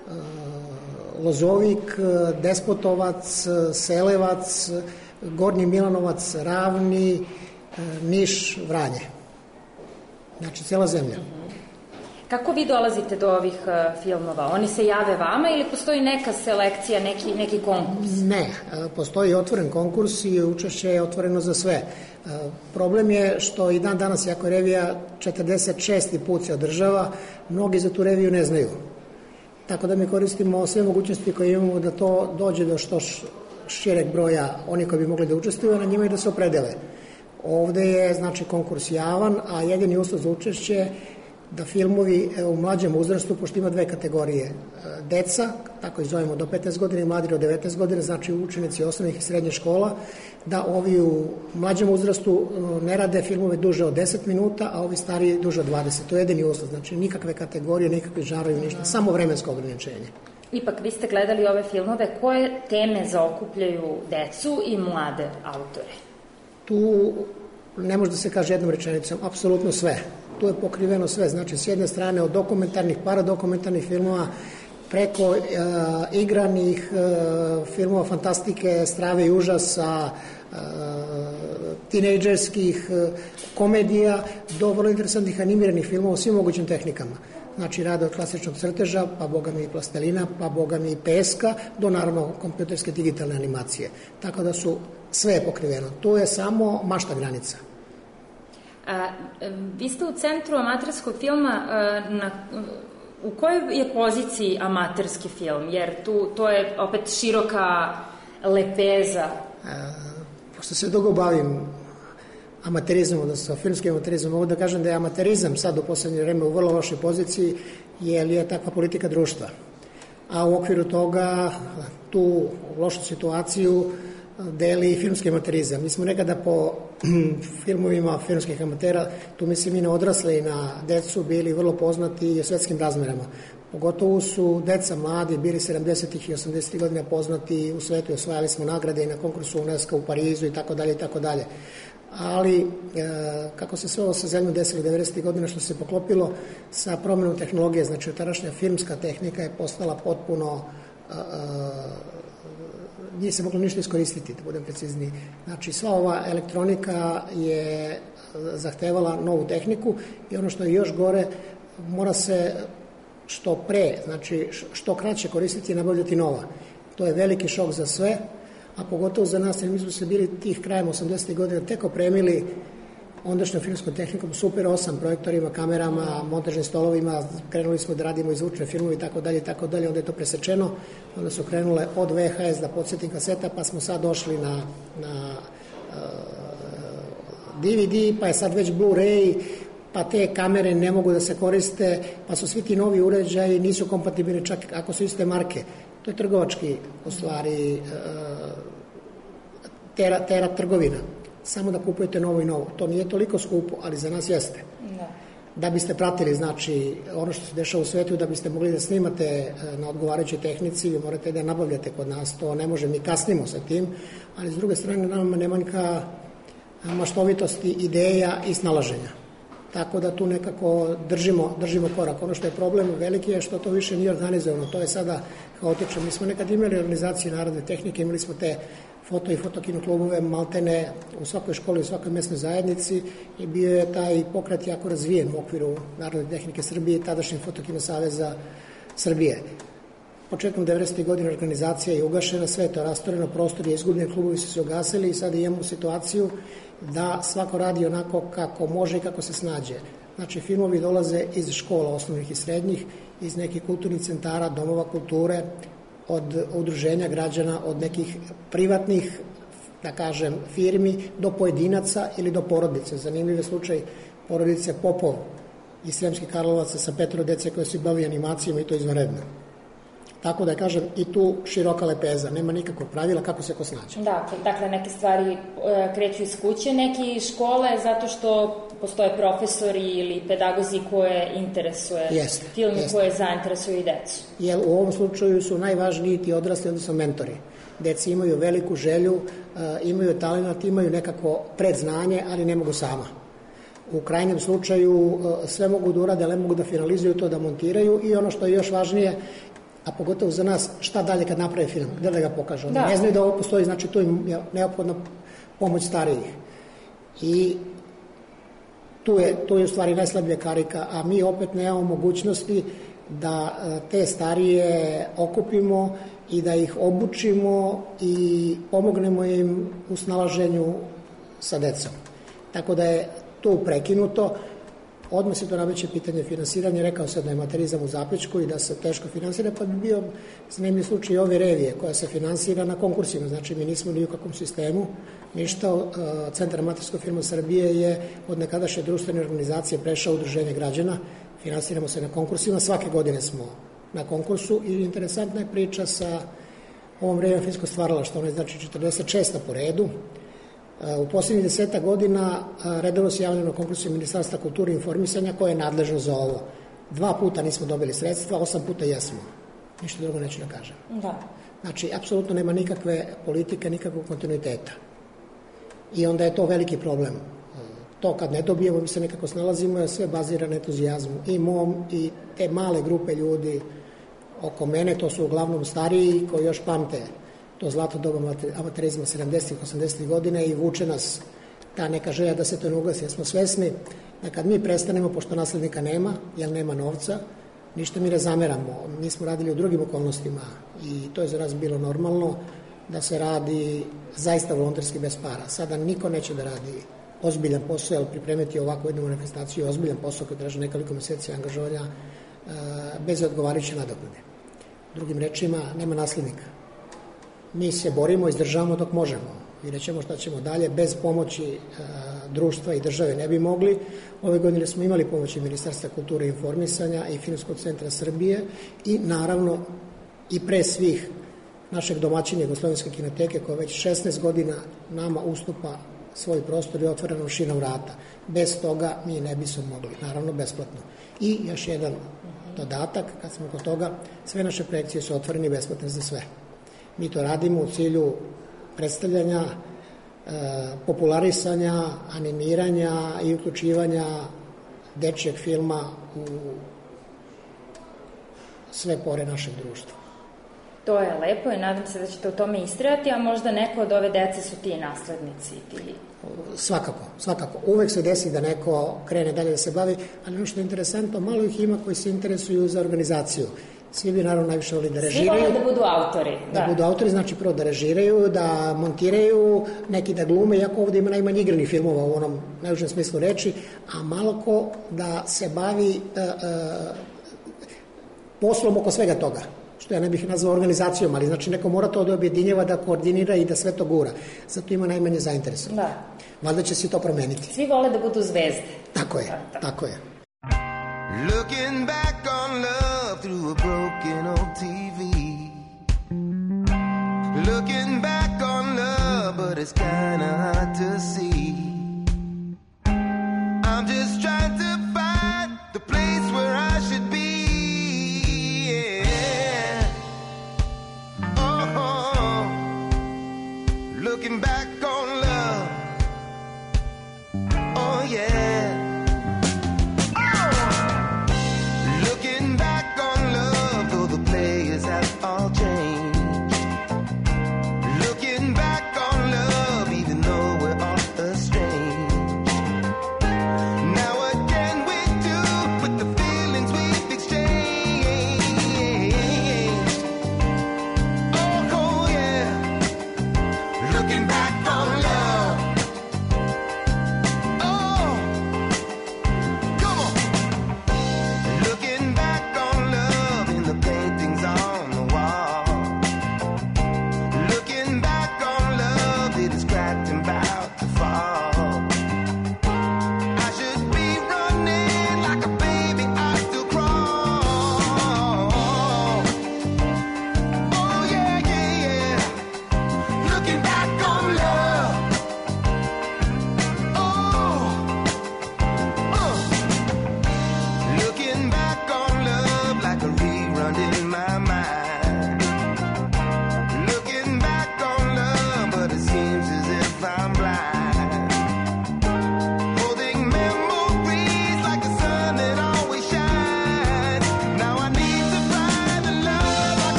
[SPEAKER 6] Lozovik, Despotovac, Selevac, Gornji Milanovac, Ravni, Niš, Vranje. Znači, cela zemlja.
[SPEAKER 3] Kako vi dolazite do ovih uh, filmova? Oni se jave vama ili postoji neka selekcija, neki, neki konkurs?
[SPEAKER 6] Ne, postoji otvoren konkurs i učešće je otvoreno za sve. Problem je što i dan danas, jako je revija četrdeset šesti put se održava, mnogi za tu reviju ne znaju. Tako da mi koristimo sve mogućnosti koje imamo da to dođe do što šireg broja oni koji bi mogli da učestvuju na njima i da se opredele. Ovde je, znači, konkurs javan, a jedini uslov za učešće da filmovi u mlađem uzrastu, pošto ima dve kategorije, deca, tako ih zovemo, do petnaest godina i mladi do devetnaest godina, znači učenici osnovnih i srednjih škola, da ovi u mlađem uzrastu ne rade filmove duže od deset minuta, a ovi stariji duže od dvadeset. To je jedini uslov, znači nikakve kategorije, nikakve žarovi, ništa, samo vremensko ograničenje.
[SPEAKER 3] Ipak, vi ste gledali ove filmove, koje teme zaokupljaju decu i mlade autore?
[SPEAKER 6] Tu ne može da se kaže jednom rečenicom, apsolutno sve. Tu je pokriveno sve, znači s jedne strane od dokumentarnih, paradokumentarnih filmova, preko e, igranih e, filmova fantastike, strave i užasa, e, tinejdžerskih e, komedija, do vrlo interesantnih animiranih filmova u svim mogućim tehnikama. Znači rade od klasičnog crteža, pa boga mi i plastelina, pa boga mi i peska, do naravno kompjuterske digitalne animacije. Tako da su sve je pokriveno. To je samo mašta granica.
[SPEAKER 2] A, vi ste u centru amaterskog filma, a, na, u kojoj je poziciji amaterski film? Jer tu, to je opet široka lepeza.
[SPEAKER 6] A, pošto se dugo bavim amaterizmom, odnosno filmskim amaterizmom, mogu da kažem da je amaterizam sad u poslednje vreme u vrlo lošoj poziciji, jer je takva politika društva. A u okviru toga tu lošu situaciju deli filmski amaterizam. Mi smo nekada po filmovima filmskih amatera, tu mislim i na odrasle i na decu, bili vrlo poznati i u svetskim razmerama. Pogotovo su deca mladi, bili sedamdesetih i osamdesetih godina poznati u svetu, osvajali smo nagrade i na konkursu UNESCO u Parizu i tako dalje i tako dalje. Ali e, kako se sve ovo sa zemljom desilo devedesetih godina, što se poklopilo sa promenom tehnologije, znači tadašnja filmska tehnika je postala potpuno e, nije se moglo ništa iskoristiti, da budem precizniji. Znači sva ova elektronika je zahtevala novu tehniku i ono što je još gore, mora se što pre, znači što kraće koristiti i nabavljati nova. To je veliki šok za sve, a pogotovo za nas, jer mi smo se bili tih krajem osamdesetih godina tek opremili ondašnjom filmskom tehnikom, Super osam projektorima, kamerama, montažnim stolovima, krenuli smo da radimo izvučne filmove i tako dalje i tako dalje, onda je to presečeno, onda su krenule od V H S, da podsjetim, kaseta, pa smo sad došli na, na uh, D V D, pa je sad već Blu-ray, pa te kamere ne mogu da se koriste, pa su svi ti novi uređaji, nisu kompatibilni čak ako su iste marke. To je trgovački, u stvari, tera, tera trgovina. Samo da kupujete novo i novo. To nije toliko skupo, ali za nas jeste. Da. Da biste pratili, znači, ono što se dešava u svetu, da biste mogli da snimate na odgovarajućoj tehnici, vi morate da nabavljate kod nas, to ne može, mi kasnimo sa tim, ali s druge strane nama ne manjka maštovitosti, ideja i snalaženja. Tako da tu nekako držimo, držimo korak. Ono što je problem veliki je što to više nije organizovano, to je sada haotično. Mi smo nekad imali organizacije narodne tehnike, imali smo te foto i fotokino klubove, maltene u svakoj školi, u svakoj mesnoj zajednici i bio je taj pokret jako razvijen u okviru Narodne tehnike Srbije i tadašnjeg Fotokino saveza Srbije. Početkom devedesetih godina organizacija je ugašena, sve je to rastoreno, prostor je izgubljen, klubovi su se ugasili i sada imamo situaciju da svako radi onako kako može i kako se snađe. Znači, filmovi dolaze iz škola osnovnih i srednjih, iz nekih kulturnih centara, domova kulture, od udruženja građana, od nekih privatnih, da kažem, firmi, do pojedinaca ili do porodice. Zanimljiv je slučaj porodice Popov iz Sremskih Karlovaca sa petoro dece koje se bavi animacijama i to izvanredno. Tako da kažem, i tu široka lepeza, nema nikakvog pravila kako se ko snađe.
[SPEAKER 2] Da, dakle, neke stvari e, kreću iz kuće, neki škole zato što postoje profesori ili pedagozi koje interesuje
[SPEAKER 6] jeste,
[SPEAKER 2] film i
[SPEAKER 6] jeste.
[SPEAKER 2] koje zainteresuju i decu.
[SPEAKER 6] Jer u ovom slučaju su najvažniji ti odrasli, odnosno mentori. Deci imaju veliku želju, e, imaju talent, imaju nekako predznanje, ali ne mogu sama. U krajnjem slučaju e, sve mogu da urade, ali ne mogu da finalizuju to, da montiraju i ono što je još važnije, a pogotovo za nas, šta dalje kad naprave film, gde da ga pokažu. Da. Ne znaju da ovo postoji, znači tu im je neophodna pomoć starijih. I tu je, tu je u stvari najslabija karika, a mi opet nemamo mogućnosti da te starije okupimo i da ih obučimo i pomognemo im u snalaženju sa decom. Tako da je tu prekinuto. Odmah se to nameće pitanje finansiranja, rekao sam da je amaterizam u zapećku i da se teško finansira, pa bi bio zanimljiv slučaj i ove revije koja se finansira na konkursima, znači mi nismo ni u kakvom sistemu, ništa. Centar amaterskog filma Srbije je od nekadašnje društvene organizacije prešao u udruženje građana, finansiramo se na konkursima, svake godine smo na konkursu i interesantna je priča sa ovom revijom filmskog stvaralaštva, ona je znači četrdeset šesta po redu. U poslednjih deseta godina redovno se javljamo na konkursu Ministarstva kulture i informisanja koje je nadležno za ovo. Dva puta nismo dobili sredstva, osam puta jesmo. Ništa drugo neću da kažem.
[SPEAKER 2] Da.
[SPEAKER 6] Znači, apsolutno nema nikakve politike, nikakvog kontinuiteta. I onda je to veliki problem. To kad ne dobijemo, mi se nekako snalazimo, je sve bazira na entuzijazmu. I mom, i te male grupe ljudi oko mene, to su uglavnom stariji koji još pamte to zlato doba amaterizma sedamdesetih, osamdesetih godina i vuče nas ta neka želja da se to ne ugasi. Jer smo svesni da kad mi prestanemo, pošto naslednika nema, jer nema novca, ništa mi ne zameramo. Mi smo radili u drugim okolnostima i to je za nas bilo normalno da se radi zaista volonterski bez para. Sada niko neće da radi ozbiljan posao, jer pripremiti ovakvu jednu manifestaciju je ozbiljan posao koji traži nekoliko meseci angažovanja bez odgovarajuće nadoknade. Drugim rečima, nema naslednika. Mi se borimo, izdržavamo dok možemo. Vidjet ćemo šta ćemo dalje. Bez pomoći društva i države ne bi mogli. Ove godine smo imali pomoći Ministarstva kulture i informisanja i Filmskog centra Srbije i naravno i pre svih našeg domaćina Jugoslovenske kinoteke koja već šesnaest godina nama ustupa svoj prostor i otvara nam šina vrata. Bez toga mi ne bismo mogli, naravno besplatno. I još jedan dodatak, kad smo kod toga, sve naše projekcije su otvorene i besplatne za sve. Mi to radimo u cilju predstavljanja, e, popularisanja, animiranja i uključivanja dečijeg filma u sve pore našeg društva.
[SPEAKER 2] To je lepo i nadam se da ćete u tome istrajati, a možda neko od ove dece su ti naslednici. Ti...
[SPEAKER 6] Svakako, svakako. Uvek se desi da neko krene dalje da se bavi, ali ono što je interesantno, malo ih ima koji se interesuju za organizaciju. Svi bi naravno najviše volili da režiraju.
[SPEAKER 2] Svi vole da budu autori.
[SPEAKER 6] Da, da budu autori, znači prvo da režiraju, da montiraju, neki da glume, iako ovde ima najmanje igranih filmova u onom najužem smislu reči, a malo ko da se bavi uh, uh, poslom oko svega toga, što ja ne bih nazvao organizacijom, ali znači neko mora to da objedinjava, da koordinira i da sve to gura. Zato ima najmanje zainteresovanja.
[SPEAKER 2] Da.
[SPEAKER 6] Valjda će se to promeniti.
[SPEAKER 2] Svi vole da budu zvezde.
[SPEAKER 6] Tako je, da, da. tako je.
[SPEAKER 19] Looking back on love through a broken old T V. Looking back on love, but it's kinda hard to see. I'm just trying to find the place where I should be. Yeah. Oh, looking back on love. Oh yeah. All changed. Looking back on love, even though we're all estranged.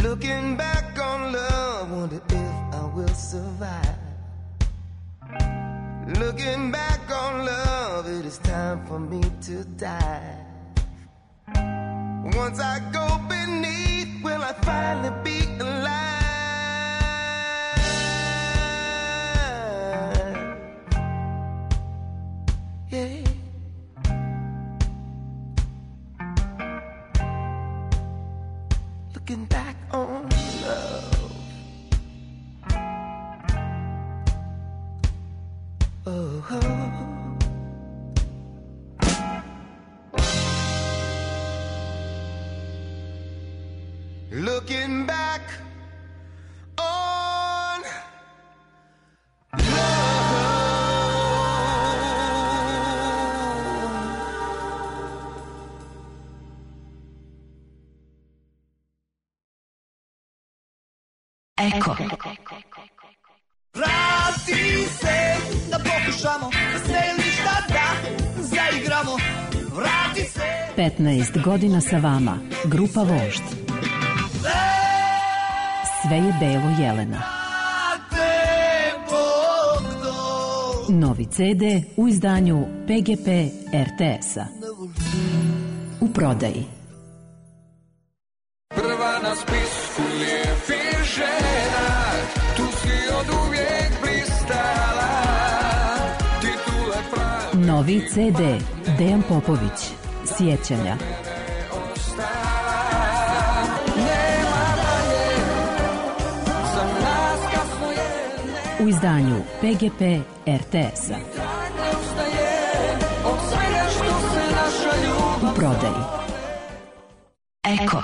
[SPEAKER 19] Looking back on love, wonder if I will survive. Looking back on love, it is time for me to die. Once I go beneath, will I finally be alive? Yeah. Looking back on love. Oh, oh. Looking back on
[SPEAKER 15] Eko.
[SPEAKER 4] Vrati se, da pokušamo, da se ništa da zaigramo. Vrati se.
[SPEAKER 15] petnaest godina sa vama, grupa Vožd. Sve je belo Jelena. Novi ce de u izdanju pe ge pe er te es-a. U prodaji.
[SPEAKER 4] Prva na spisku lijepih žena, tu si od uvijek blistala. Titule pravi.
[SPEAKER 15] Novi ce de, Dejan Popović, Sjećanja. U izdanju pe ge pe er te es-a. U prodaji. Eko.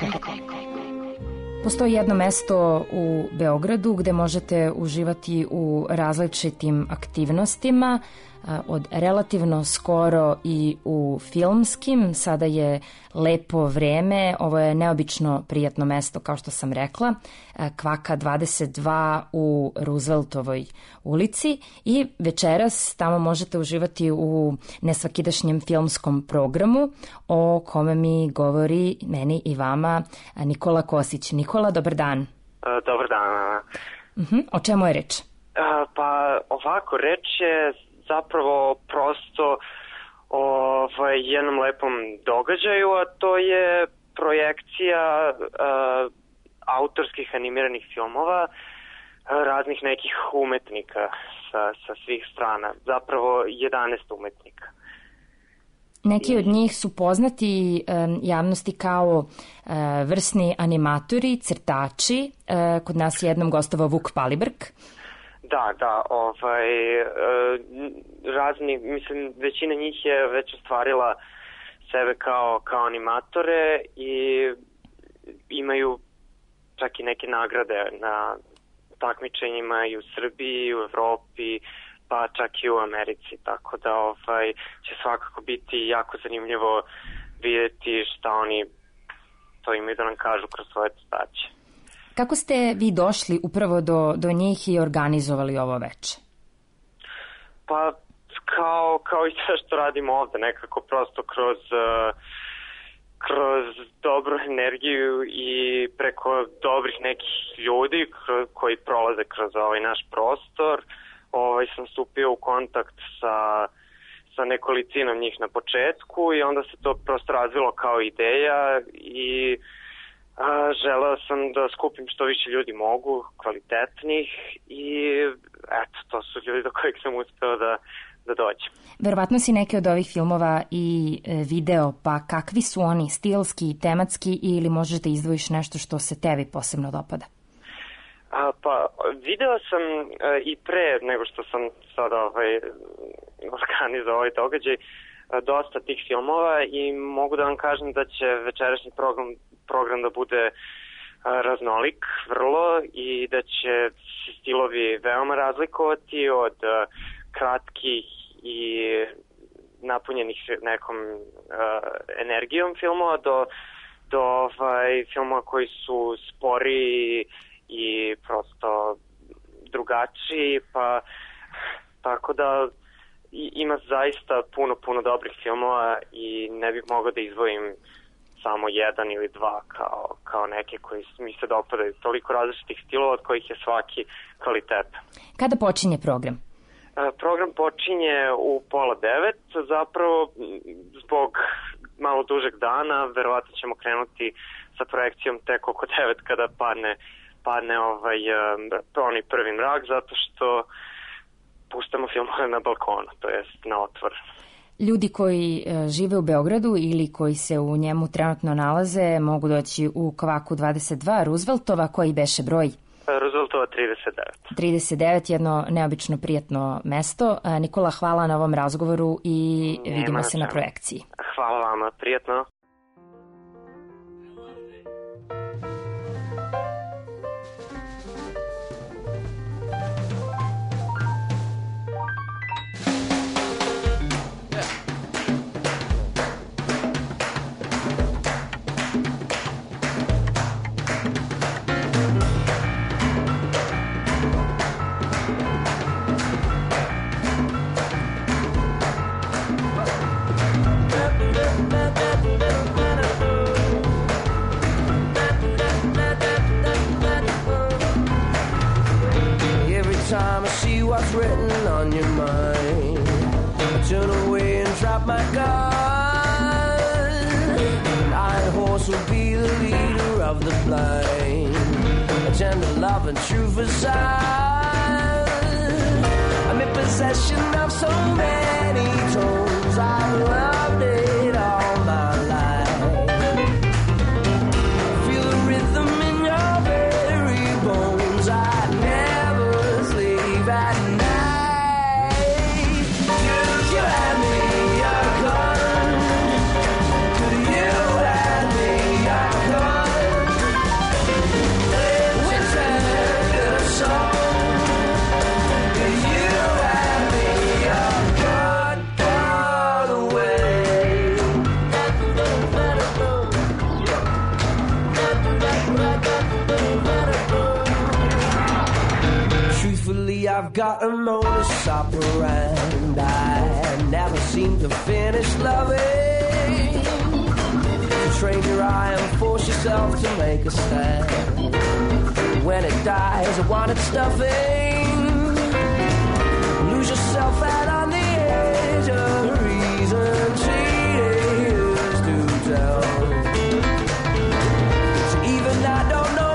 [SPEAKER 3] Postoji jedno mesto u Beogradu gde možete uživati u različitim aktivnostima, od relativno skoro i u filmskim. Sada je lepo vreme, ovo je neobično prijatno mesto, kao što sam rekla, Kvaka dvadeset dva u Rooseveltovoj ulici, i večeras tamo možete uživati u nesvakidašnjem filmskom programu o kome mi govori meni i vama Nikola Kosić. Nikola, dobar dan.
[SPEAKER 8] Dobar dan.
[SPEAKER 3] Uh-huh. O čemu je reč?
[SPEAKER 8] Pa ovako, reč je zapravo prosto o ovaj, jednom lepom događaju, a to je projekcija uh, autorskih animiranih filmova raznih nekih umetnika sa, sa svih strana, zapravo jedanaest umetnika.
[SPEAKER 3] Neki od njih su poznati um, javnosti kao uh, vrsni animatori, crtači. Uh, kod nas je jednom gostovao Vuk Palibrk.
[SPEAKER 8] Da, da, ovaj, razni, mislim, većina njih je već ostvarila sebe kao, kao animatore i imaju čak i neke nagrade na takmičenjima i u Srbiji, i u Evropi, pa čak i u Americi, tako da ovaj, će svakako biti jako zanimljivo vidjeti šta oni to imaju da nam kažu kroz svoje crtače.
[SPEAKER 3] Kako ste vi došli upravo do, do njih i organizovali ovo veče?
[SPEAKER 8] Pa kao, kao i sve što radimo ovde, nekako prosto kroz, uh, kroz dobru energiju i preko dobrih nekih ljudi kroz, koji prolaze kroz ovaj naš prostor. Ovaj, sam stupio u kontakt sa, sa nekolicinom njih na početku i onda se to prosto razvilo kao ideja i A, želeo sam da skupim što više ljudi mogu, kvalitetnih, i eto, to su ljudi do kojeg sam uspeo da, da dođem.
[SPEAKER 3] Verovatno si neke od ovih filmova i video, pa kakvi su oni, stilski, tematski, ili možeš da izdvojiš nešto što se tebi posebno dopada?
[SPEAKER 8] A, pa, video sam a, i pre nego što sam sada ovaj, organizao ovaj događaj, a, dosta tih filmova, i mogu da vam kažem da će večerašnji program program da bude a, raznolik vrlo i da će se stilovi veoma razlikovati od a, kratkih i napunjenih nekom a, energijom filmova do, do ovaj, filmova koji su spori i prosto drugačiji, pa tako da i, ima zaista puno, puno dobrih filmova i ne bih mogao da izdvojim samo jedan ili dva kao, kao neke koji mi se dopadaju. Toliko različitih stilova od kojih je svaki kvalitetan.
[SPEAKER 3] Kada počinje program?
[SPEAKER 8] Program počinje u pola devet, zapravo zbog malo dužeg dana, verovatno ćemo krenuti sa projekcijom tek oko devet kada padne, padne ovaj, oni prvi mrak, zato što puštamo filmove na balkonu, to jest na otvor.
[SPEAKER 3] Ljudi koji žive u Beogradu ili koji se u njemu trenutno nalaze mogu doći u Kvaku dvadeset dva Rooseveltova, koji beše broj?
[SPEAKER 8] Rooseveltova trideset devet.
[SPEAKER 3] trideset devet, jedno neobično prijatno mesto. Nikola, hvala na ovom razgovoru i
[SPEAKER 8] Nema
[SPEAKER 3] vidimo se
[SPEAKER 8] čemu.
[SPEAKER 3] na projekciji.
[SPEAKER 8] Hvala vama, prijatno.
[SPEAKER 9] Time I see what's written on your mind, I turn away and drop my gun. An iron horse will be the leader of the blind, a tender love and true facade. I'm in possession of so many tones, I've loved it all my life. Feel the rhythm in your very bones, I never at night. Could you hand me a gun? Could you hand me a gun? Winter in a song. Could you hand me a gun? Gun away. Truthfully, I've got a modus operandi. I never seem to finish loving. So train your eye and force yourself to make a stand. When it dies, I want it stuffing. Lose yourself out on the edge of reason. Cheaters to tell. So even I don't know.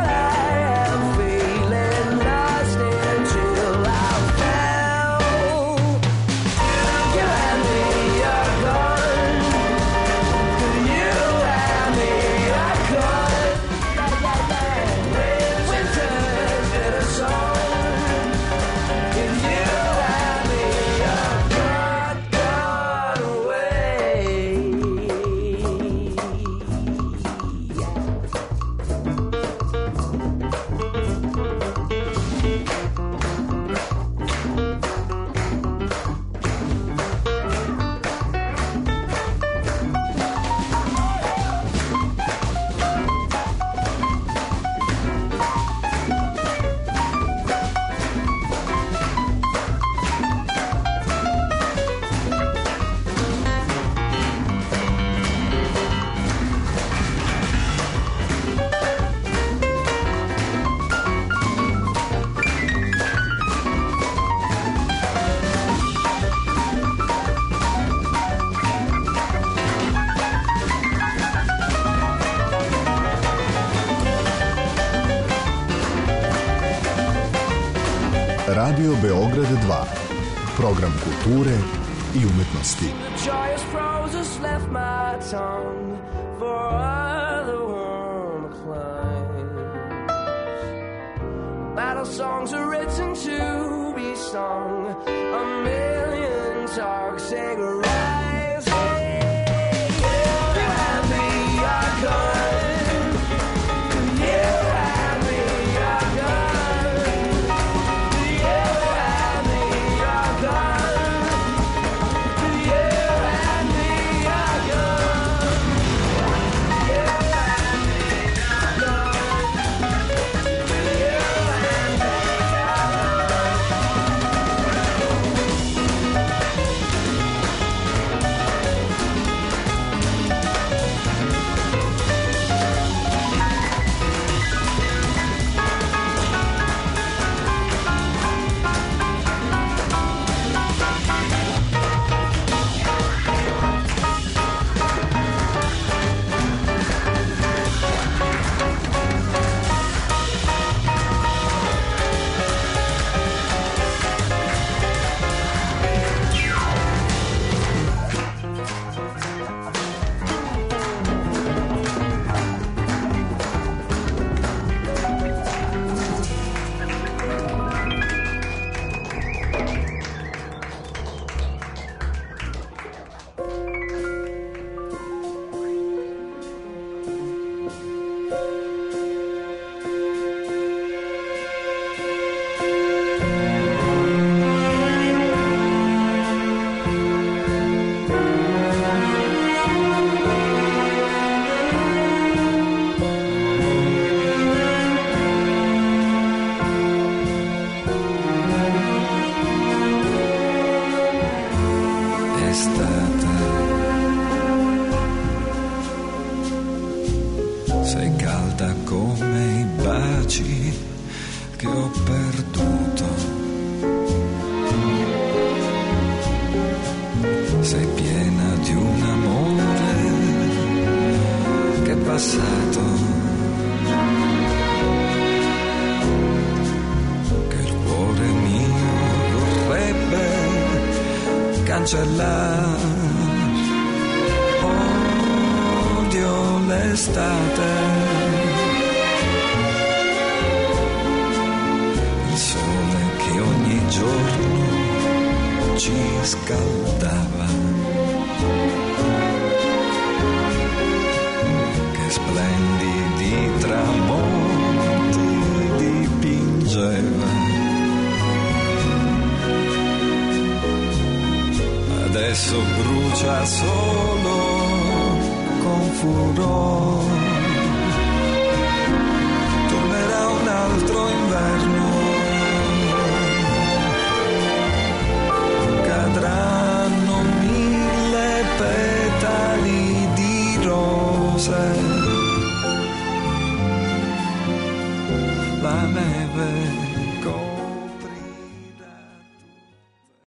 [SPEAKER 12] Radio Beograd dva. Program kulture i umetnosti. Battle songs are written to be sung. A million toxic rise. You hand me a gun. You hand me a gun. You hand me a gun. You hand me a gun. You hand me a gun. You
[SPEAKER 13] cancellar. Odio l'estate, il sole che ogni giorno ci scaldava. Che splendidi tramonti dipingeva. Adesso brucia solo con furore. Tornerà un altro inverno, cadranno mille petali di rose.